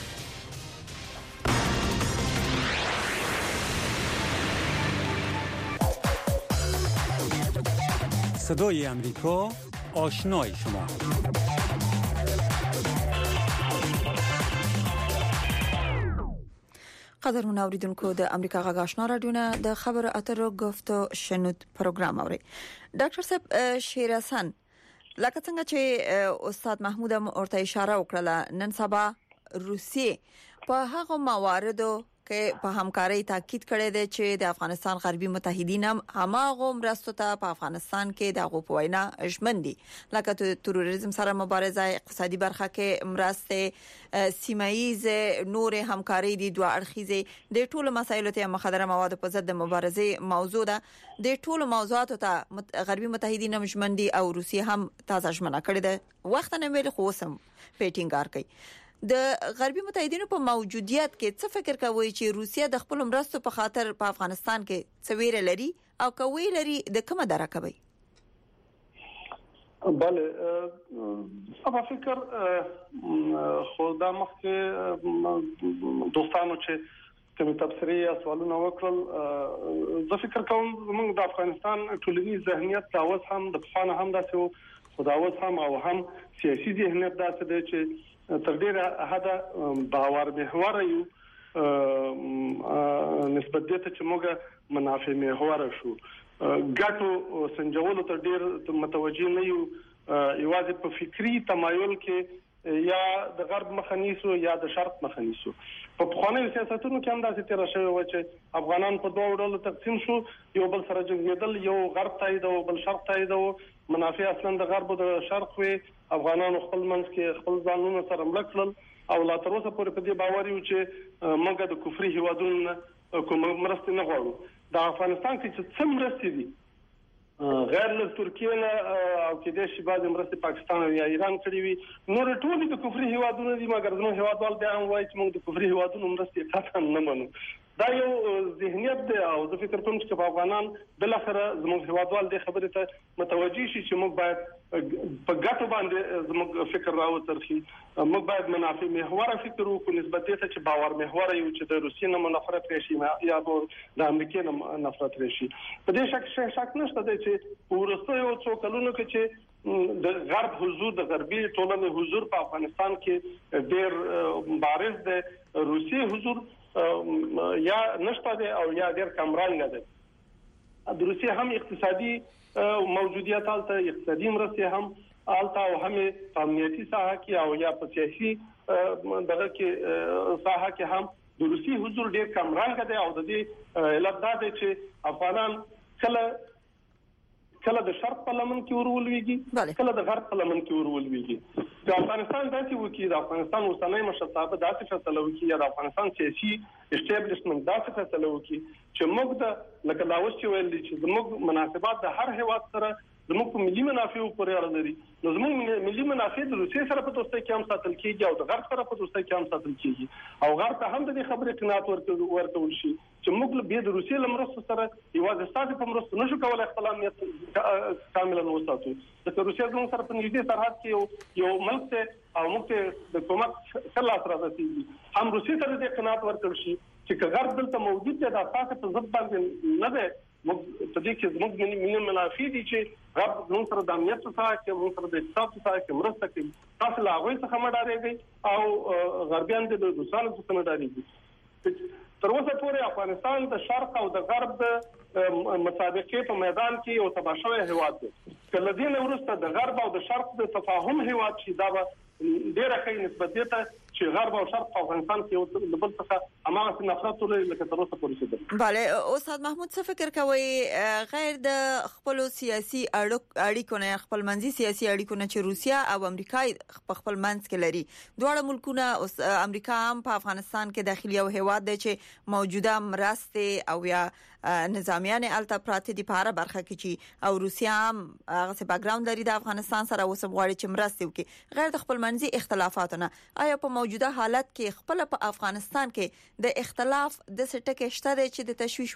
صدای امریکا، آشنای شما. قدرونه اوریدونکو د امریکا غږ آشنا رادیو نه د خبرو اترو گفتو شنود پروګرام اوري. ډاکټر صاحب شیر حسن، لکه څنګه چې استاد محمود ورته اشاره وکړه، نن سبا روسیې په هغه مواردو کې په همکارۍ تاکید کړی دی چې د افغانستان غربي متحدین هم هماغه مرستو ته په افغانستان کې د غو پوینا ژمن دي، لکه تروریزم سره مبارزه، اقتصادي برخه کې مرسته، سیمایي نور همکارۍ دي، دوه اړخیزه د ټولو مسایلو ته مخدره مواد په ضد مبارزه موضوع ده. د ټولو موضوعاتو ته غربي متحدین هم ژمن دي او روسیه هم تازه ژمنه کړې ده. وخت نه ویل خو سم پیټینګار کوي. د غربي متحدینو په موجودیت کې څه فکر کوي چې روسیه د خپل مرستو په خاطر په افغانستان کې څه ویره لري او کوي لري د کومه درکه وي؟ بله، په فکر خدا مخکې دوستانو چې کوم تبصرې یا سوالونه وکړل، زه فکر کوم موږ د افغانستان ټولنیز ذهنیت دا اوس هم د پخوانه هم داسې خو دا اوس هم او هم سیاسي ذهنیت داسې دی چې تر ډیره حد باور محور یو نسبت دې ته چې موږ منافع محور شو ګټو سنجولو ته ډیر متوجي نه یو یوازې په فکری تمایل کې یا د غرب مخنیسو یا د شرق مخنیسو په خواني سیاستونو کې هم داسې تیر شوی و چې افغانان په دوه ډول تقسیم شو یو بل سره جنگیدل یو غرب تایید او بل شرق تایید او منافع اصلا د غرب او د شرق وي افغانان خپل منځ کې خپل ځانونه سره ملک کړل او لا تر اوسه پورې په دې باور یو چې موږ د کفري هیوادونو کوم مرسته نه غواړو د افغانستان کې چې څومره مرستې دي غیر له ترکیه نه او کې د شی بعض مرستې پاکستان او ایران کړی وي نور ټول د کفري هیوادونو دي مګر زموږ هیوادوال بیا هم وایي چې موږ د کفري هیوادونو مرستې قطعا نه منو دا یو ذهنیت دی او زه فکر کوم چې افغانان بل اخر زموږ هیوادوال د خبرې ته متوجي شي چې موږ باید په ګټو باندې زموږ فکر راوڅرخي موږ باید منافع محور فکر وکړو نسبت ته چې باور محور یو چې د روسیې نه نفرت راشي یا د امریکا نه نفرت راشي په دې شک نشته چې ورسته یو څو کلونو کې چې د غرب حضور د غربي ټولنې حضور په افغانستان کې ډېر بارز دی روسي حضور یا نشته دی او یا ډېر کمرنګ دی د روسي هم اقتصادي موجودیت حالت اقتصادي مرستې هم حالت او هم امنیتي ساحه کې او یا په سیاسي دغه کې ساحه کې هم د روسي حضور ډېر کمرنګ دی او د دې علت دا دی چې افغانان کله د شرق په لمن کې ورولويږي کله د غرب په لمن کې ورولويږي د افغانستان داسې وکي د افغانستان اوسنۍ مشرتابه داسې فیصله وکي یا د افغانستان سیاسي اسټابلیشمنت داسې فیصله وکي چې موږ د لکه لاوس چې ویل دي چې موږ مناسبات د هر هیواد سره زموږ په ملي منافعو پورې اړه لري نو زموږ ملي منافع د روسیې سره په دوستۍ کې هم ساتل کیږي او د غرب سره په دوستۍ کې هم ساتل کیږي او غرب ته هم د دې خبرې قناعت ورکول شي چې موږ به د روسیې لمرسته سره یوازې ستاسو په مرسته نشو کولای خپل امنیت کاملا وساتو د روسیې زموږ سره په نږدې سرحد کې یو ملک ته او موږ د کومک کله سره رسیدي هم روسیې سره د قناعت ورکول شي چې غرب دلته موجود دی د اساس په ضد باندې نه ده موږ په دې کې زموږ ملي منافع دي چې غرب موږ سره د امنیت څخه کې موږ سره د اقتصاد څخه کې مرسته کوي تاسو لا غوي څخه مډارېږي او غربيان د روسانو څخه مډارېږي تر اوسه پورې افغانستان د شرق او د غرب د مسابقې په میدان کې یو تباشوي هیواد دی کله دې نه ورسته د غرب او د شرق د تفاهم هیواد شي دا ډیره ښه نسبت دی چې غرب او شرق په افغانستان کې یو بل څه امانت نفرت ولري لکه تر اوسه پورې څه. بله استاد محمود څه فکر کوي غیر د خپل سیاسي اړیکو نه خپل منځي سیاسي اړیکو نه چې روسیا او امریکا په خپل منځ کې لري دواړه ملکونه امریکا هم په افغانستان کې داخلي او هیواد دی چې موجوده مرسته او یا نظامیان الته پراته دي په هر برخه کې چې او روسیا هم هغه څه بیک ګراوند لري د افغانستان سره اوس غواړي چې مرسته وکړي غیر د خپل منځي اختلافاتونه آیا په موجوده حالت کې خپل په افغانستان کې د اختلاف د سټکه شته چې د تشویش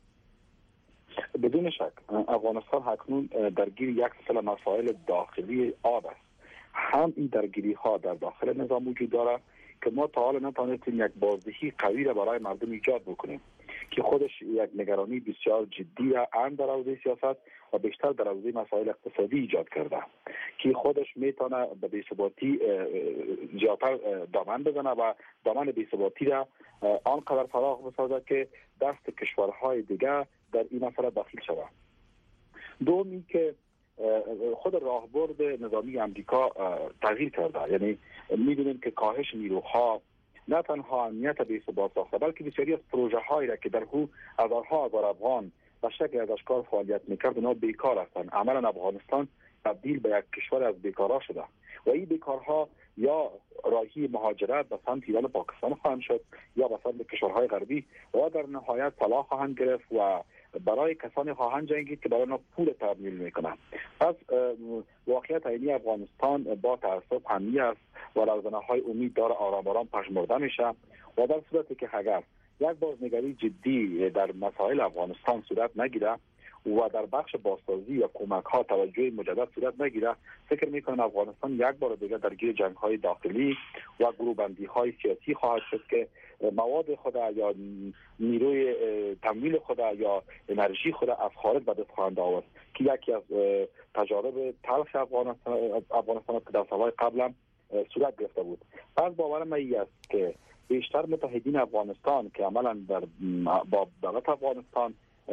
وړي؟ بدون شک افغانستان اکنون درگیر یک سلسله مسائل داخلی آب است هم این درگیری ها در داخل نظام وجود دارد که ما تا حالا نتونستیم یک بازدهی قوی را برای مردم ایجاد بکنیم که خودش یک نگرانی بسیار جدی را هم در حوزه سیاست و بیشتر در حوزه مسائل اقتصادی ایجاد کرده که خودش میتونه به بی‌ثباتی زیادتر دامن بزنه و دامن بی‌ثباتی را آنقدر فراخ بسازد که دست کشورهای دیگر در این مسئله داخل شود. دومی که خود راهبرد نظامی امریکا تغییر کرده یعنی می‌دونیم که کاهش نیروها نه تنها امنیت بی‌ثبات ساخته بلکه بسیاری از پروژه هایی را که در او هزار افغان به شکل از اشکال فعالیت میکرد اونا بیکار هستند. عملا افغانستان تبدیل به یک کشور از بیکارا شده و این بیکارها یا راهی مهاجرت به سمت ایران و پاکستان خواهند شد یا به سمت کشورهای غربی و در نهایت طلا خواهند گرفت و برای کسانی خواهند جنگید که برای آنها پول تحمیل میکنند. پس واقعیت عینی افغانستان با تأسف همی است و لرزنه‌های امید داره آرام آرام پژمرده میشه و در صورتی که اگر یک بازنگری جدی در مسائل افغانستان صورت نگیره و در بخش بازسازی و کمک ها توجه مجدد صورت نگیره فکر میکنم افغانستان یک بار دیگر درگیر جنگ های داخلی و گروه‌بندی های سیاسی خواهد شد که مواد خود یا نیروی تمویل خود یا انرژی خود از خارج به دست خواهند آورد که یکی از تجارب تلخ افغانستان که در سالهای قبل صورت گرفته بود. پس باورم این است که بیشتر متحدین افغانستان که عملا با دولت افغانستان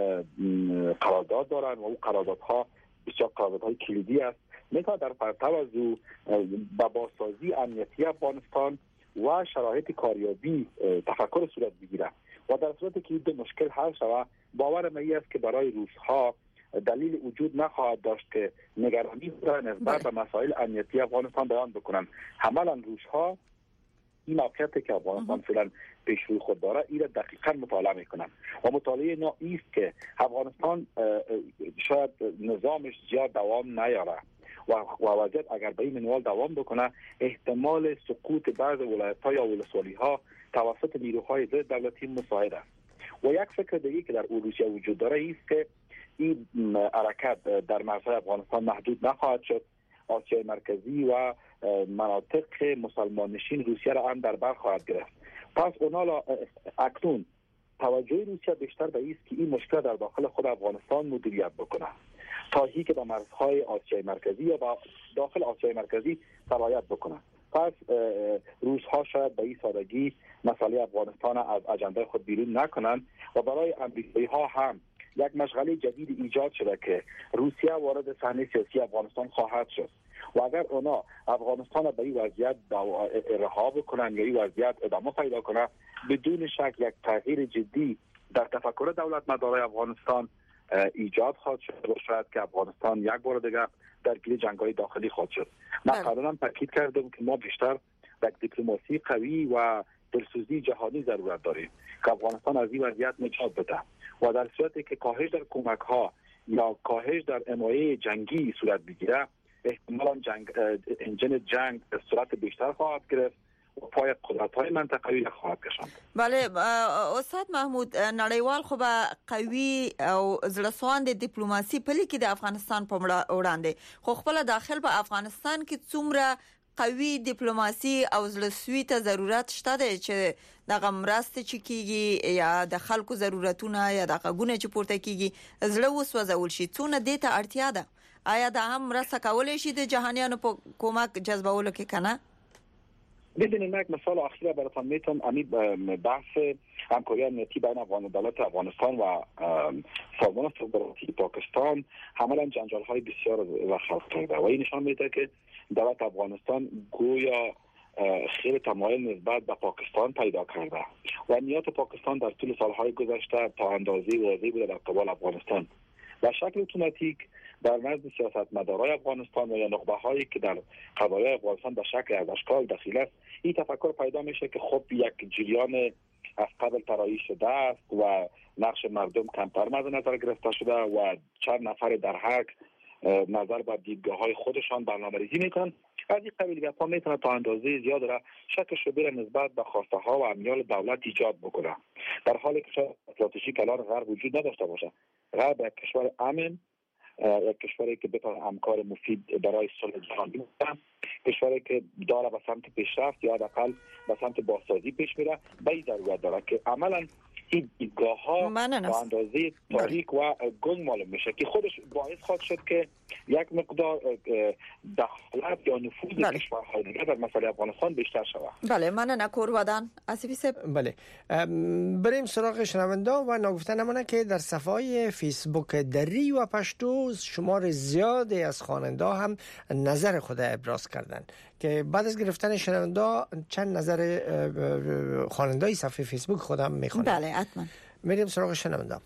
قرارداد دارند و اون قراردادها بسیار قراردادهای کلیدی است، میتونه در پرتو از او با بازسازی امنیتی افغانستان و شرایط کاریابی تفکر صورت بگیره و در صورتی که این مشکل حل شود، باورم این است که برای روس‌ها دلیل وجود نخواهد داشت که نگرانی را نسبت به مسائل امنیتی افغانستان بیان بکنند. عملا روس‌ها این موقعیتی که افغانستان فعلا پیش روی خود داره این را دقیقاً مطالعه میکنن و مطالعه نوع است که افغانستان شاید نظامش زیاد دوام نیاره و وضعیت اگر به این منوال دوام بکنه احتمال سقوط بعض ولایت‌ها یا ولسوالی‌ها توسط نیروهای ضد دولتی مساعد است. و یک فکر دیگه که در روسیه وجود داره است که این حرکت در مرزهای افغانستان محدود نخواهد شد. آسیای مرکزی و مناطق مسلمان نشین روسیه را هم در بر خواهد گرفت. پس اونا اکنون توجه روسیه بیشتر به است که این مشکل در داخل خود افغانستان مدیریت بکنه تا هی که به مرزهای آسیای مرکزی یا با داخل آسیای مرکزی سرایت بکنه. پس روس‌ها شاید به این سادگی مسئله افغانستان از اجنده خود بیرون نکنند و برای امریکایی‌ها هم یک مشغله جدید ایجاد شده که روسیه وارد صحنه سیاسی افغانستان خواهد شد و اگر اونا افغانستان به این وضعیت رها بکنن یا این وضعیت ادامه پیدا کنه، بدون شک یک تغییر جدی در تفکر دولت مدارای افغانستان ایجاد خواهد شد و شاید که افغانستان یک بار دیگر درگیر جنگ‌های داخلی خواهد شد. من قبلا تاکید کردم که ما بیشتر یک دیپلماسی قوی و دلسوزی جهانی ضرورت داریم که افغانستان از این وضعیت نجات بده و در صورتی که کاهش در کمک‌ها یا کاهش در حمایت جنگی صورت بگیره، احتمالاً انجن جنگ سرعت بیشتر خواهد گرفت و پای قدرت‌های منطقه‌ای خواهد کشاند. بله استاد محمود، نړیوال خو به قوي او زړسواند دیپلوماسي پلي کې د افغانستان په وړاندې خو خپل داخل په افغانستان کې څومره قوي دیپلوماسي او زړسوي ته ضرورت شته دی چې دغه مرسته چې کیږي یا د خلکو ضرورتونه یا د غږونه چې پورته کیږي زړه وسوځول شي، څونه دې ته اړتیا ده؟ آیا دا هم مرسته کولای شي د جهانیانو په کومک جذبولو کې کنه؟ بدون یک مثال اخیره براتون میتونم امید بحث همکاری امنیتی بین دولت افغانستان و سازمان استخباراتی پاکستان عملا جنجال‌های بسیار را خلق کرده و این نشان میده که دولت افغانستان گویا خیلی تمایل نسبت به پاکستان پیدا کرده و نیات پاکستان در طول سالهای گذشته تا اندازه واضح بوده در قبال افغانستان و شکل اتوماتیک در نزد سیاستمدارای افغانستان و یا نخبه‌هایی که در قضایای افغانستان به شکل از اشکال دخیل است این تفکر پیدا میشه که خب یک جریان از قبل طراحی شده است و نقش مردم کمتر مد نظر گرفته شده و چند نفر در حق نظر بر دیدگاه‌های خودشان برنامه‌ریزی میکنن. از این قبیل گپ‌ها میتونه تا اندازه زیاد را شک شبیه نسبت به خواسته‌ها و امیال دولت ایجاد بکنه، در حالی که استراتژیک الان غرب وجود نداشته باشه. غرب یک کشور امن، یک کشوری که بتونه همکار مفید برای صلح جهانی باشه، کشوری که داره به سمت پیشرفت یا حداقل به سمت بازسازی پیش میره، به این ضرورت داره که عملاً این دیدگاه‌ها با اندازه تاریک و گنگ معلوم میشه که خودش باعث خواهد شد که یک مقدار دخالت یا نفوذ کشورهای دیگه در مسئله افغانستان بیشتر شود. بله، من کورودان آصفی صاحب. بله، بریم سراغ شنونده و نگفته نمونه که در صفحه فیسبوک دری و پشتو شمار زیادی از خواننده هم نظر خود ابراز کردند که بعد از گرفتن شنونده چند نظر خواننده‌ای صفحه فیسبوک خودم میخونم. بله حتما. میریم سراغ شنونده.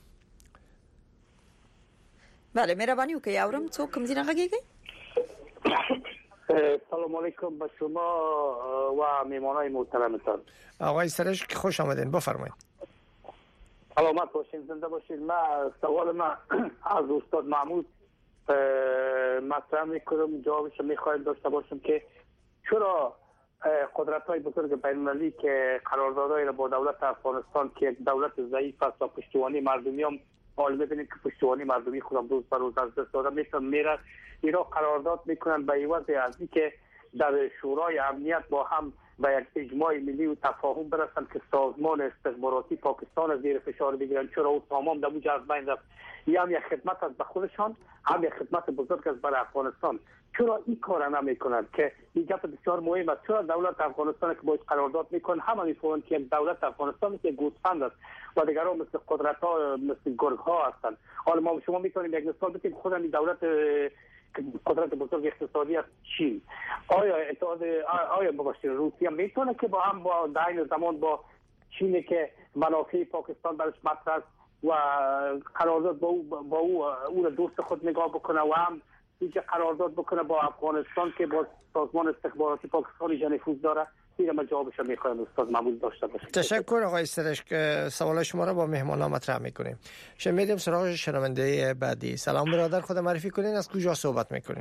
بله، مهربانی وکړئ اورم څوک کوم ځای غږیږي؟ سلام علیکم به شما و میمانای محترمتان. آقای سرش خوش آمدین، بفرمایید. سلامت باشین، زنده باشین. من سوال من از استاد محمود مطرح میکنم، جوابش میخوایم داشته باشم که چرا قدرت‌های بزرگ بین‌المللی که قراردادهای را با دولت افغانستان که یک دولت ضعیف است و پشتیبانی مردمی هم حال می‌بینید که پشتیبانی مردمی خودم روز به روز از دست داده میره، اینا قرارداد میکنن به عوض از اینکه در شورای امنیت با هم به یک اجماع ملی و تفاهم برسن که سازمان استخباراتی پاکستان از زیر فشار بگیرن. چرا او تمام در موجه از بین رفت؟ این هم یک خدمت از به خودشان، هم یک خدمت بزرگ از برای افغانستان. چرا این کار نمیکنند که این گپ بسیار مهم است. چرا دولت افغانستان که باید قرارداد میکنه همه میفهمند که دولت افغانستان که گوسفند است و دیگران مثل قدرت ها مثل گرگ ها هستند. حالا ما شما میتونیم یک مثال بزنیم خودم این دولت قدرت بزرگ اقتصادی است چین. آیا اتحاد روسیه میتونه که با هم با داین زمان با چین که منافع پاکستان برش مطرح است و قرارداد با او دوست خود نگاه بکنه و هم اینجا قرارداد بکنه با افغانستان که با سازمان استخباراتی پاکستانی نفوذ داره؟ این ما جوابش میخوایم استاد معمول داشته باشیم. تشکر آقای سرش که سوال شما را با مهمانان مطرح میکنیم. میریم سراغ شنونده بعدی. سلام برادر، خود معرفی کنین، از کجا صحبت میکنین؟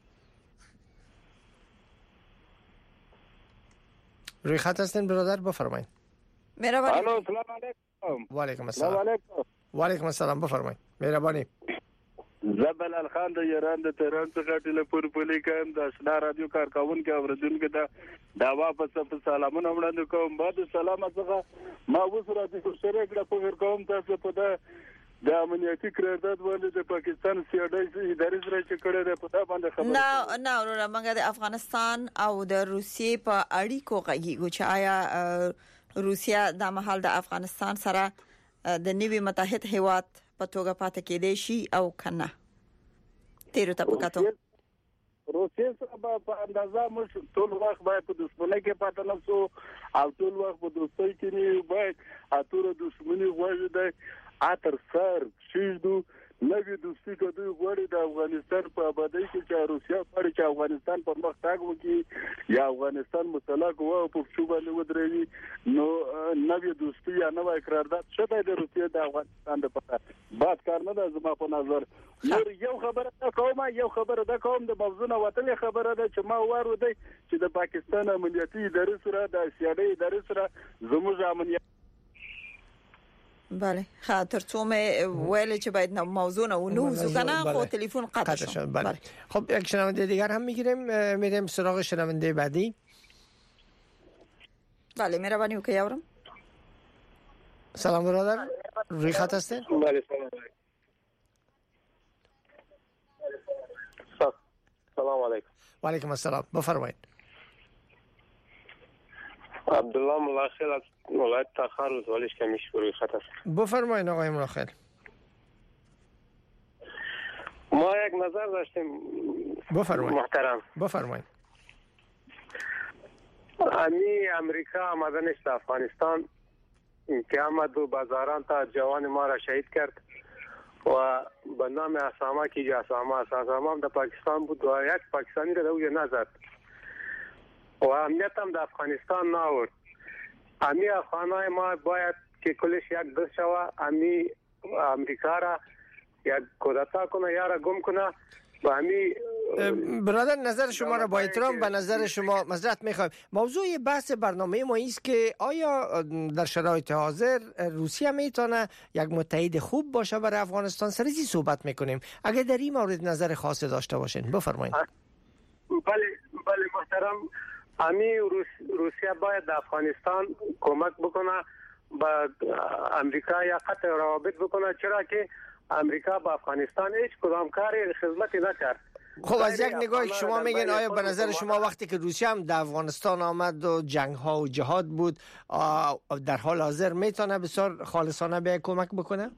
روی خط هستین برادر، بفرمایید. مهربانی. الو سلام علیکم. و علیکم السلام. و علیکم السلام، بفرمایید. مهربانی. زبل الخان د ایران د تهران څخه ټلیفون پولی کوم د آشنا رادیو کارکون کې اوردونکو دا واپس په سلامونه وړاندې کوم. بعد سلام څخه ما اوس راځي چې شریک په ور کوم تاسو په د امنیتي قرارداد باندې د پاکستان سیاده ادارې سره چې کړه ده په دا باندې خبره نه ورور موږ د افغانستان او د روسیې په اړیکو غږیږو چې آیا روسیا د محل د افغانستان سره د نوي متحد هیواد په توګه پاتې کېدې شي او کنه. تیرو ته پکاتو روسیه سره په اندازه مش ټول وخت باید په دښمنۍ کې پاتې نه شو او ټول وخت په دوستۍ کې نه باید اتوره دښمنۍ غوړي ده اتر سر شیدو نوې دوستي کوي غوړي د افغانستان په آبادی کې چې روسیا غواړي چې افغانستان پرمختګ وکړي یا افغانستان مطلق و په څو باندې ودرېږي نو نوې دوستي یا نوې قرارداد شته د روسیا د افغانستان لپاره بات کار نه ده. زما په نظر نور یو خبره ده کوم د موضوع وطن خبره ده چې ما وارو دی چې د پاکستان امنیتي ادارې سره د سیادي ادارې سره زموږ امنیت بله خاطر څو مې ویل چې باید موضوع نه ونوزو کنه خو تلفن قطع شد. بله خب یک شنونده دیگر هم میریم سراغ شنونده بعدی. بله مهربانی وکړئ یارم. سلام برادر، روی خط هستین؟ بله سلام علیکم. و علیکم السلام، بفرمایید. عبدالله ملاخل از ولایت تخار ولایت کمیش روی خط است. بفرمایید آقای ملاخل. ما یک نظر داشتیم. بفرمایید محترم. بفرمایید. امریکا آمدن است افغانستان که آمد و بازاران تا جوان ما را شهید کرد و به نام اسامه که اسامه هم در پاکستان بود و یک پاکستانی را دوی نزد و امنیت هم در افغانستان نآورد. امی افغانای ما باید که کلش یک دست شوه، امی امریکا را یک کودتا کنه یا را گم کنه. برادر نظر شما را با احترام به نظر شما معذرت میخوایم. موضوع بحث برنامه ما است که آیا در شرایط حاضر روسیه میتونه یک متحد خوب باشه برای افغانستان؟ سر چی صحبت میکنیم؟ اگه در این مورد نظر خاصی داشته باشین بفرمایید. بله محترم، روسیه باید در افغانستان کمک بکنه با امریکا یا قطع روابط بکنه، چرا که امریکا با افغانستان هیچ کدام کاری خدمتی نکرد. خب از یک نگاه شما میگین آیا به نظر شما وقتی که روسیه هم در افغانستان آمد و جنگ ها و جهاد بود در حال حاضر میتونه بسیار خالصانه به کمک بکنه؟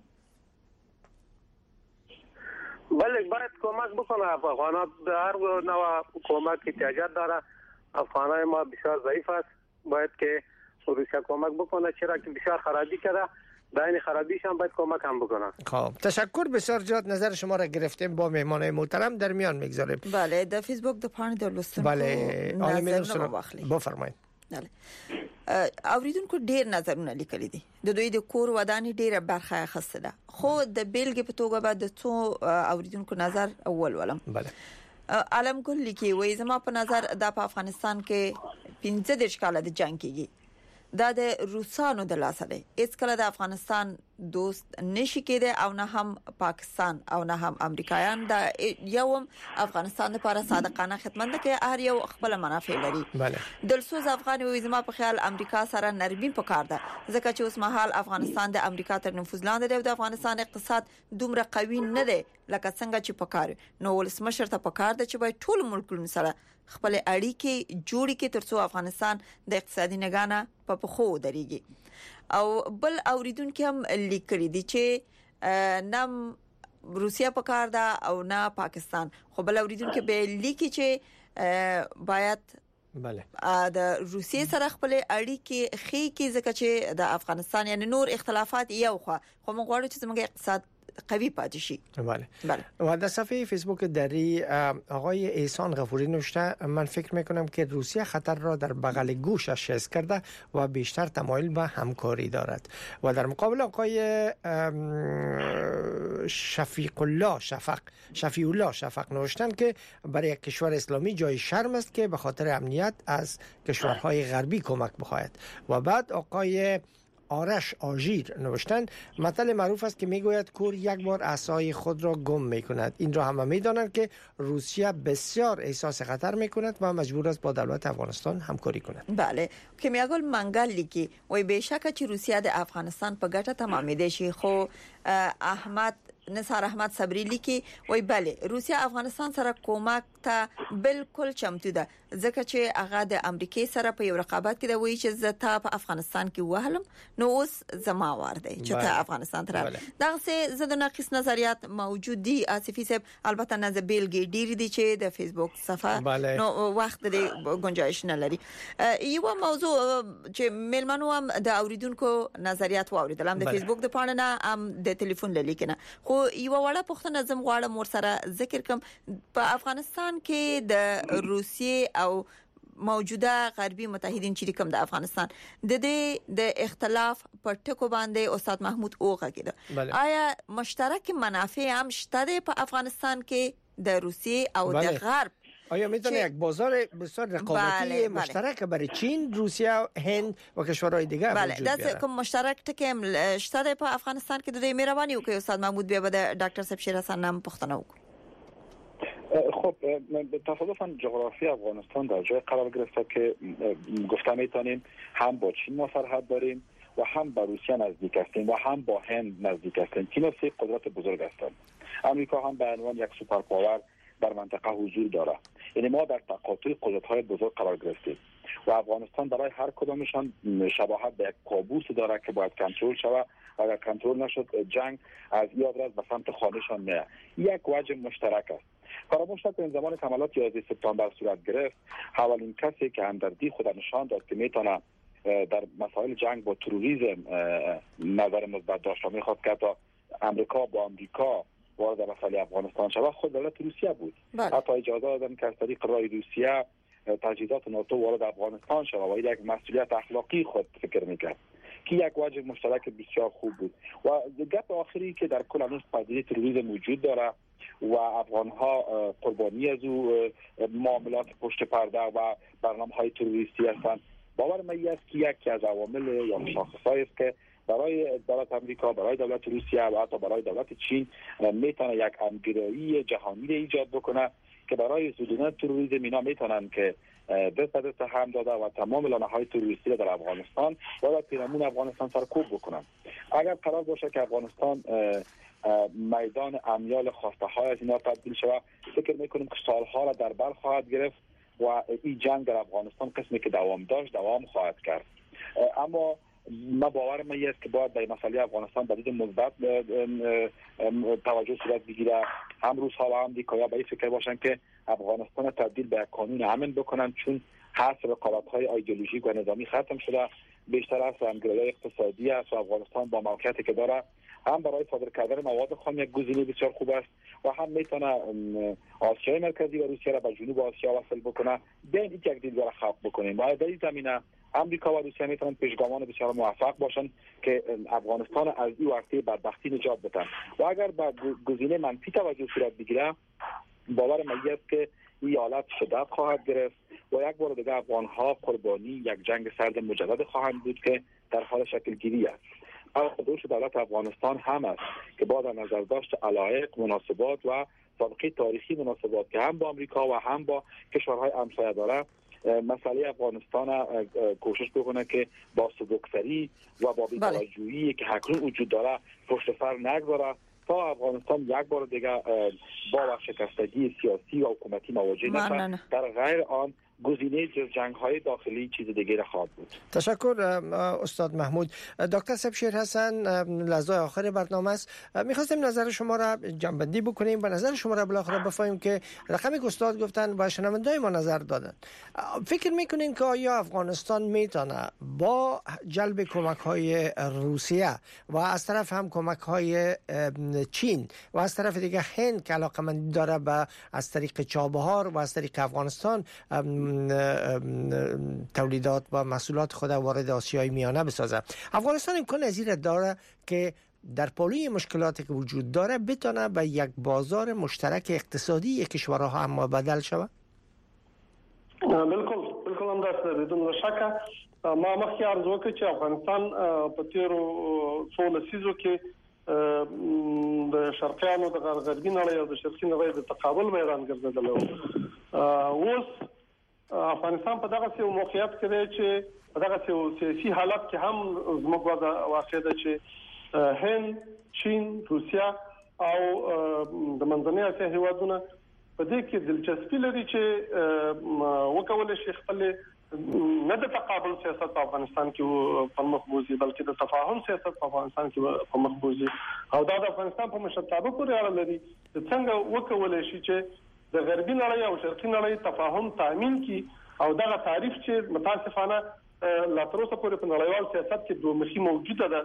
بله باید کمک بکنه. افغانات هر نوع کمک احتیاجات داره. افغانای ما بسیار ضعیف است، باید که روسیه کمک بکنه، چرا که بسیار خرابی کرده، در این خرابیش هم باید کمک هم بکنه. خب تشکر، بسیار زیاد نظر شما را گرفتیم، با مهمانای محترم در میان میگذاریم. بله در فیسبوک د پاڼې د لوستونکو نظر واخلي. بفرمایئ. بله اوریدونکو ډیر نظرونه لیکلي دي. د دوی د کور ودانې ډیره برخه اخیسته ده، خو د بیلګې په توګه به د څو اوریدونکو نظر اول ولم. بله علم ګل لیکي وای زما په نظر د افغانستان کې 15 کاله د جنگ کېږي، دا د روسانو د لاسه دی. اس کله د افغانستان دوست نشي کېده او نه هم پاکستان او نه هم امریکایان د یوم افغانستان لپاره صادقانه خدمت کوي، هر یو خپل منافع لري. بله دلسوز افغان وي زما په خیال امریکا سره نرمي پکار ده، ځکه چې اوس مهال افغانستان د امریکا تر نفوذ لاندې دی او د افغانستان اقتصاد دومره قوي نه دی لکه څنګه چې پکار. نو ولسمشر ته پکار ده چې باید ټول ملکونو سره خپل اړیکې جوړې کړي ترڅو افغانستان د اقتصادي نگانه په پخو دريږي. او بل اوریدونکو هم لیکلي دي چې نام روسیا پکار ده او نه پاکستان، خو بل اوریدونکو به لیکي چې باید بله د روسیې سره خپل اړیکې خې کې ځکه چې د افغانستان یعنی نور اختلافات یو خو موږ غواړو چې زموږ اقتصاد قوی پاتې شي. بله و در صفحه فیسبوک دری آقای احسان غفوری نوشته من فکر میکنم که روسیه خطر را در بغل گوشش حس کرده و بیشتر تمایل به همکاری دارد. و در مقابل آقای شفیع الله شفق نوشتن که برای یک کشور اسلامی جای شرم است که به خاطر امنیت از کشورهای غربی کمک بخواهد. و بعد آقای آرش آژیر نوشتن مثل معروف است که میگوید کور یک بار عصای خود را گم میکند. این را همه میدانند که روسیه بسیار احساس خطر میکند و مجبور است با دولت افغانستان همکاری کند. بله کیمیاګل منګل لیکي وای بهشکه چې روسیه د افغانستان په ګټه تمامېدې شي، خو نثار احمد صبری لیکي وای بله روسیه افغانستان سره کومک ته بالکل چمتو ده، ځکه چې هغه د امریکای سره په یو رقابت کې دی وایي چې زه په افغانستان کې وهلم نو اوس زما وار دی چې ته افغانستان ته دغه څه زده ناقص نظریات موجود دي. آصفی صاحب البته نه بیلګې ډېری دي چې د فیسبوک صفحه نو وخت د گنجائش نه لري. یو موضوع چې ملمنو هم د اوریدونکو نظریات واوریدل هم د فیسبوک د پاڼې نه هم د ټلیفون لیکنه، خو یو وړه پوښتنه زم غواړم ور سره ذکر کوم. په افغانستان کې د روسیې او موجوده غربي متحدین چې کوم د افغانستان د اختلاف پر ټکو باندې استاد محمود اوغه کېده، آیا مشترک منافع هم شته په افغانستان کې د روسیې او د غرب؟ آیا میتونه یک بازار بسیار رقابتی مشترک برای چین، روسیه، هند و کشورهای دیگه وجود بیاره؟ بله، کوم مشترک ټکی شته په افغانستان کې د دې مهرباني وکړي استاد محمود بیا به ډاکټر صاحب شیر حسن نام پوښتنه وکړو. خب تصادفاً جغرافی افغانستان در جای قرار گرفته که گفته میتونیم هم با چین ما سرحد داریم و هم با روسیه نزدیک هستیم و هم با هند نزدیک هستیم. اینا سه قدرت بزرگ هستند. امریکا هم به عنوان یک سوپر پاور در منطقه حضور داره. یعنی ما در تقاطع قدرت‌های بزرگ قرار گرفتیم و افغانستان برای هر کدامشان شباهت به یک کابوس داره که باید کنترل شود. اگر کنترل نشد جنگ از این آدرس به سمت خانهشان میاد. یک وجه مشترک است. فراموش نکنیم زمان حملات 11 سپتامبر صورت گرفت، اولین کسی که همدردی خود نشان داد که میتونه در مسائل جنگ با تروریسم نظر مثبت داشت و میخواد که تا امریکا با امریکا وارد مسائل افغانستان شود خود دولت روسیه بود. حتی اجازه دادن که از طریق راه روسیه تجهیزات ناتو وارد افغانستان شود و یک مسئولیت اخلاقی خود فکر میکرد که یک وجه مشترک بسیار خوب بود. و گپ آخری که در کل هنوز پدیده تروریسم وجود داره و افغان‌ها قربانی از او معاملات پشت پرده و برنامه‌های تروریستی هستند. باور من است که یکی از عوامل یا مشخصاتی است که برای دولت آمریکا، برای دولت روسیه و حتی برای دولت چین میتونه یک همگرایی جهانی را ایجاد بکنه که برای زدودن تروریسم اینا میتونن که دست به دست هم داده و تمام لانه‌های تروریستی را در افغانستان و در پیرامون افغانستان سرکوب بکنن. اگر قرار باشه که افغانستان میدان امیال خواسته های از اینا تبدیل شود، فکر میکنیم که سالها را در بر خواهد گرفت و این جنگ در افغانستان قسمی که دوام داشت دوام خواهد کرد. اما ما باور من است که باید به مسئله افغانستان به دید مثبت توجه صورت بگیره. هم روس‌ها و هم آمریکا به این فکر باشن که افغانستان تبدیل به قانون امن بکنن، چون حصر رقابت‌های ایدئولوژیک و نظامی ختم شده، بیشتر از همگرایی اقتصادی است و افغانستان با موقعیتی که داره هم برای صادر کردن مواد خام یک گزینه بسیار خوب است و هم میتونه آسیای مرکزی و روسیه را به جنوب آسیا وصل بکنه. بیاین یک دیدگاه را خلق بکنیم و در این زمینه امریکا و روسیه میتونن پیشگامان بسیار موفق باشن که افغانستان از این ورطه بدبختی نجات بدن و اگر به گزینه منفی توجه صورت بگیره باور من است که این حالت شدت خواهد گرفت و یک بار دیگه افغان‌ها قربانی یک جنگ سرد مجدد خواهند بود که در حال شکل گیری است. دوش دولت افغانستان هم است که با در نظر داشت علایق، مناسبات و سابقه تاریخی مناسبات که هم با امریکا و هم با کشورهای همسایه داره، مسئله افغانستان کوشش بکنه که با سبکسری و با بی‌توجهی که اکنون وجود داره پشت سر نگذاره تا افغانستان یک بار دیگه با شکستگی سیاسی و حکومتی مواجه نشه. در غیر آن گزینه جنگ‌های داخلی چیز دیگه خواهد بود. تشکر استاد محمود. دکتر شبشیر حسن، لحظه آخر برنامه است. می‌خواستیم نظر شما را جنبندی بکنیم و نظر شما را بالاخره بفهمیم که رقمی که استاد گفتن و شنونده‌های ما نظر دادن. فکر می‌کنین که آیا افغانستان میتونه با جلب کمک‌های روسیه و از طرف هم کمک‌های چین و از طرف دیگه هند که علاقه‌مندی داره به از طریق چابهار و از طریق افغانستان تولیدات و محصولات خود وارد آسیای میانه بسازه، افغانستان امکان از این داره که در پالوی مشکلاتی که وجود داره بتونه به یک بازار مشترک اقتصادی کشورها هم بدل شود؟ بالکل همداسې بدون شک ما مخکې عرض وکړ چې افغانستان په تیرو څو لسیزو کې د شرقیانو د غربي نړۍ او د شرقي نړۍ د تقابل میدان ګرځیدلی و. اوس افغانستان په دغه یو موقعیت کې دی چې په دغه یو سیاسي حالت کې هم زموږ واقع ده چې هند، چین، روسیا او د منځنۍ اسیا هیوادونه په دې کې دلچسپي لري چې وکولای شي خپل نه د تقابل سیاست په افغانستان کې په مخ بوزي بلکې د تفاهم سیاست په افغانستان کې په مخ بوزي او دا د افغانستان په مشرتابه پورې اړه لري چې څنګه وکولای شي چې د غربي نړۍ او شرقي نړۍ تفاهم تامین کی او دغه تعریف چې متاسفانه لا تر اوسه پورې په نړیوال سیاست کې دوه مخي موجوده ده.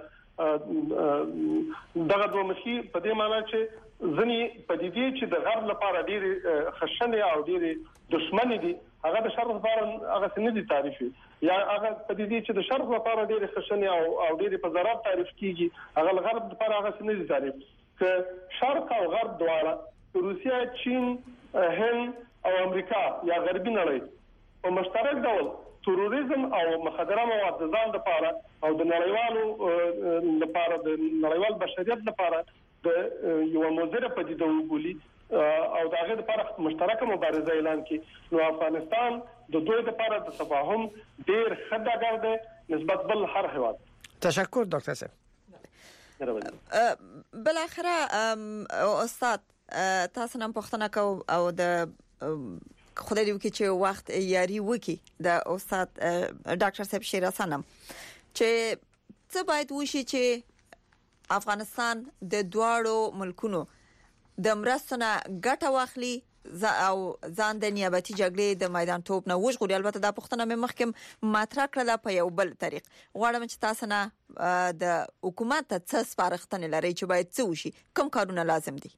دغه دوه مخي په دې معنی چې ځنی پدیدې چې د غرب لپاره ډېری خشنه او ډېری دشمنی دي هغه د شرق لپاره هغه څه نه دي تعریف یا هغه پدیدې چې د شرق لپاره ډېری خشنه او ډېری په ضرر تعریف کیږي هغه الغرب لپاره هغه څه نه دي تعریف. که شرق او غرب دواړه روسیا، چین، هند او امریکا یا غربي نړۍ په مشترک ډول تروریزم او مخدره مواد د ځان لپاره او د نړیوالو لپاره د نړیوال بشریت لپاره د یو مضره پدیده وګولي او دغه لپاره مشترکه مبارزه اعلان کړي، نو افغانستان د دوی لپاره د تفاهم ډیر خدای دی نسبت بل هر هیواد. تشکر دکتر صاحب. بالاخره استاد تاسو نن پوښتنه کو او د خدای دې وکړي چې وخت یاري وکړي د استاد ډاکټر صاحب شیر حسن چې څه باید وشي چې افغانستان د دواړو ملکونو د مرستونه ګټه واخلي او ځان د نیابتي جګړې د میدان توپ نه وژغوري. البته دا پوښتنه مې مخکې مطرح کړله په یو بل طریق. غواړم چې تاسو نه د حکومت څه سپارښتنې لرئ چې باید څه وشي، کوم کارونه لازم دي؟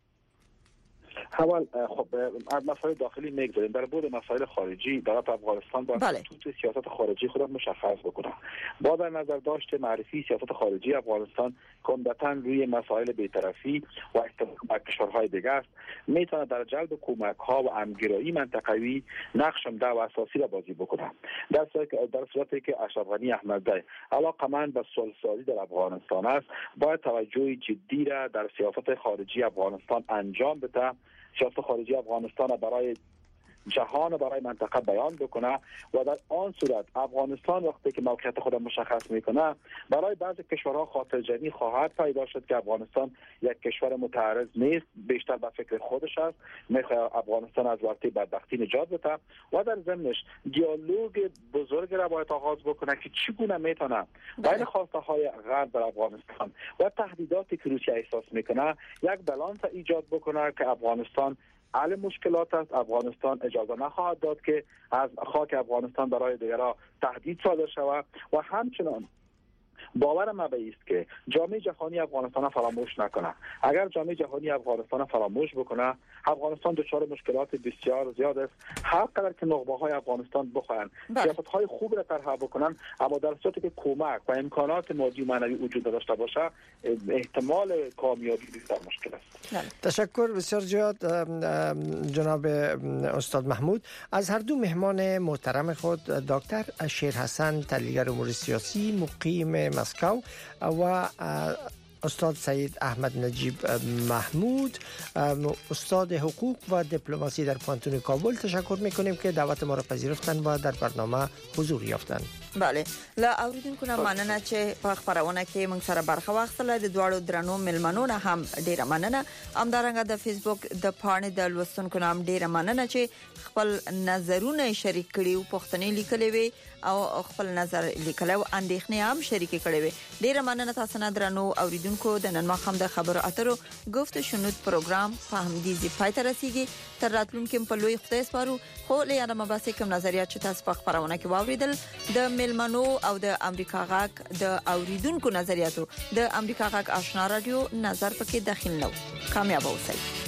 اول خب مسائل داخلی میگذاریم، در بود مسائل خارجی دولت افغانستان باید خطوط سیاست خارجی خود مشخص بکنه. با در نظر داشت معرفی سیاست خارجی افغانستان عمدتاً روی مسائل بی‌طرفی و احترام کشورهای دیگر است، میتونه در جلب کمک ها و همگرایی منطقوی نقش عمده و اساسی را بازی بکنه. در صورتی که اشرف غنی احمدزی علاقه‌مند به صلح‌سازی در افغانستان است، باید توجه جدی را در سیاست خارجی افغانستان انجام بده، سیاست خارجی افغانستان برای جهان و برای منطقه بیان بکنه و در آن صورت افغانستان وقتی که موقعیت خود مشخص میکنه برای بعضی کشورها خاطرجمعی خواهد پیدا شد که افغانستان یک کشور متعرض نیست، بیشتر به فکر خودش است، میخواد افغانستان از ورطه بدبختی نجات بده و در ضمنش دیالوگ بزرگ را باید آغاز بکنه که چگونه میتونه بین خواسته های غرب در افغانستان و تهدیداتی که روسیه احساس میکنه یک بالانس ایجاد بکنه که افغانستان حل مشکلات است. افغانستان اجازه نخواهد داد که از خاک افغانستان برای دیگران تهدید صادر شود و همچنان باورم است که جامعه جهانی افغانستان فراموش نکنه. اگر جامعه جهانی افغانستان فراموش بکنه، افغانستان دچار مشکلات بسیار زیاد است. هر قدر که نخبه‌های افغانستان بخواهند سیاست‌های خوب را طرح بکنن، اما در صورتی که کمک و امکانات مادی و معنوی وجود داشته باشه، احتمال کامیابی بسیار مشکل است. تشکر بسیار زیاد جناب استاد محمود از هر دو مهمان محترم خود. دکتر شیر حسن، تحلیلگر امور سیاسی، مقیم مسکو و استاد سید احمد نجیب محمود استاد حقوق و دیپلماسی در پانتون کابل تشکر میکنیم که دعوت ما را پذیرفتن و در برنامه حضور یافتن. بله لا اوریدونکو نه مننه چې په خبرونه کې موږ سره برخه واخیستله. د دواړو درنو ملمنو نه هم ډیره مننه. همدارنګه د فیسبوک د پاڼې د لوستونکو نه هم ډیره مننه چې خپل نظرونه شریک کړي او پوښتنې لیکلې وي او خپل نظر لیکلو او اندېښنې هم شریک کړي وي. ډیره مننه تاسو نه درنو اوریدونکو. د نن ماښام د خبرو اترو گفت شنود پروګرام په همدې ځای پای ته رسیدي. تر راتلونکي په لوی خدای سپارو. خو له یاده مباسي کوم نظریات چې تاسو په خبرونه کې واوریدل د ملمنو او د امریکا غاک د اوریدونکو نظریاتو د امریکا غاک آشنا رادیو نظر پکې داخل نو. کامیاب اوسئ.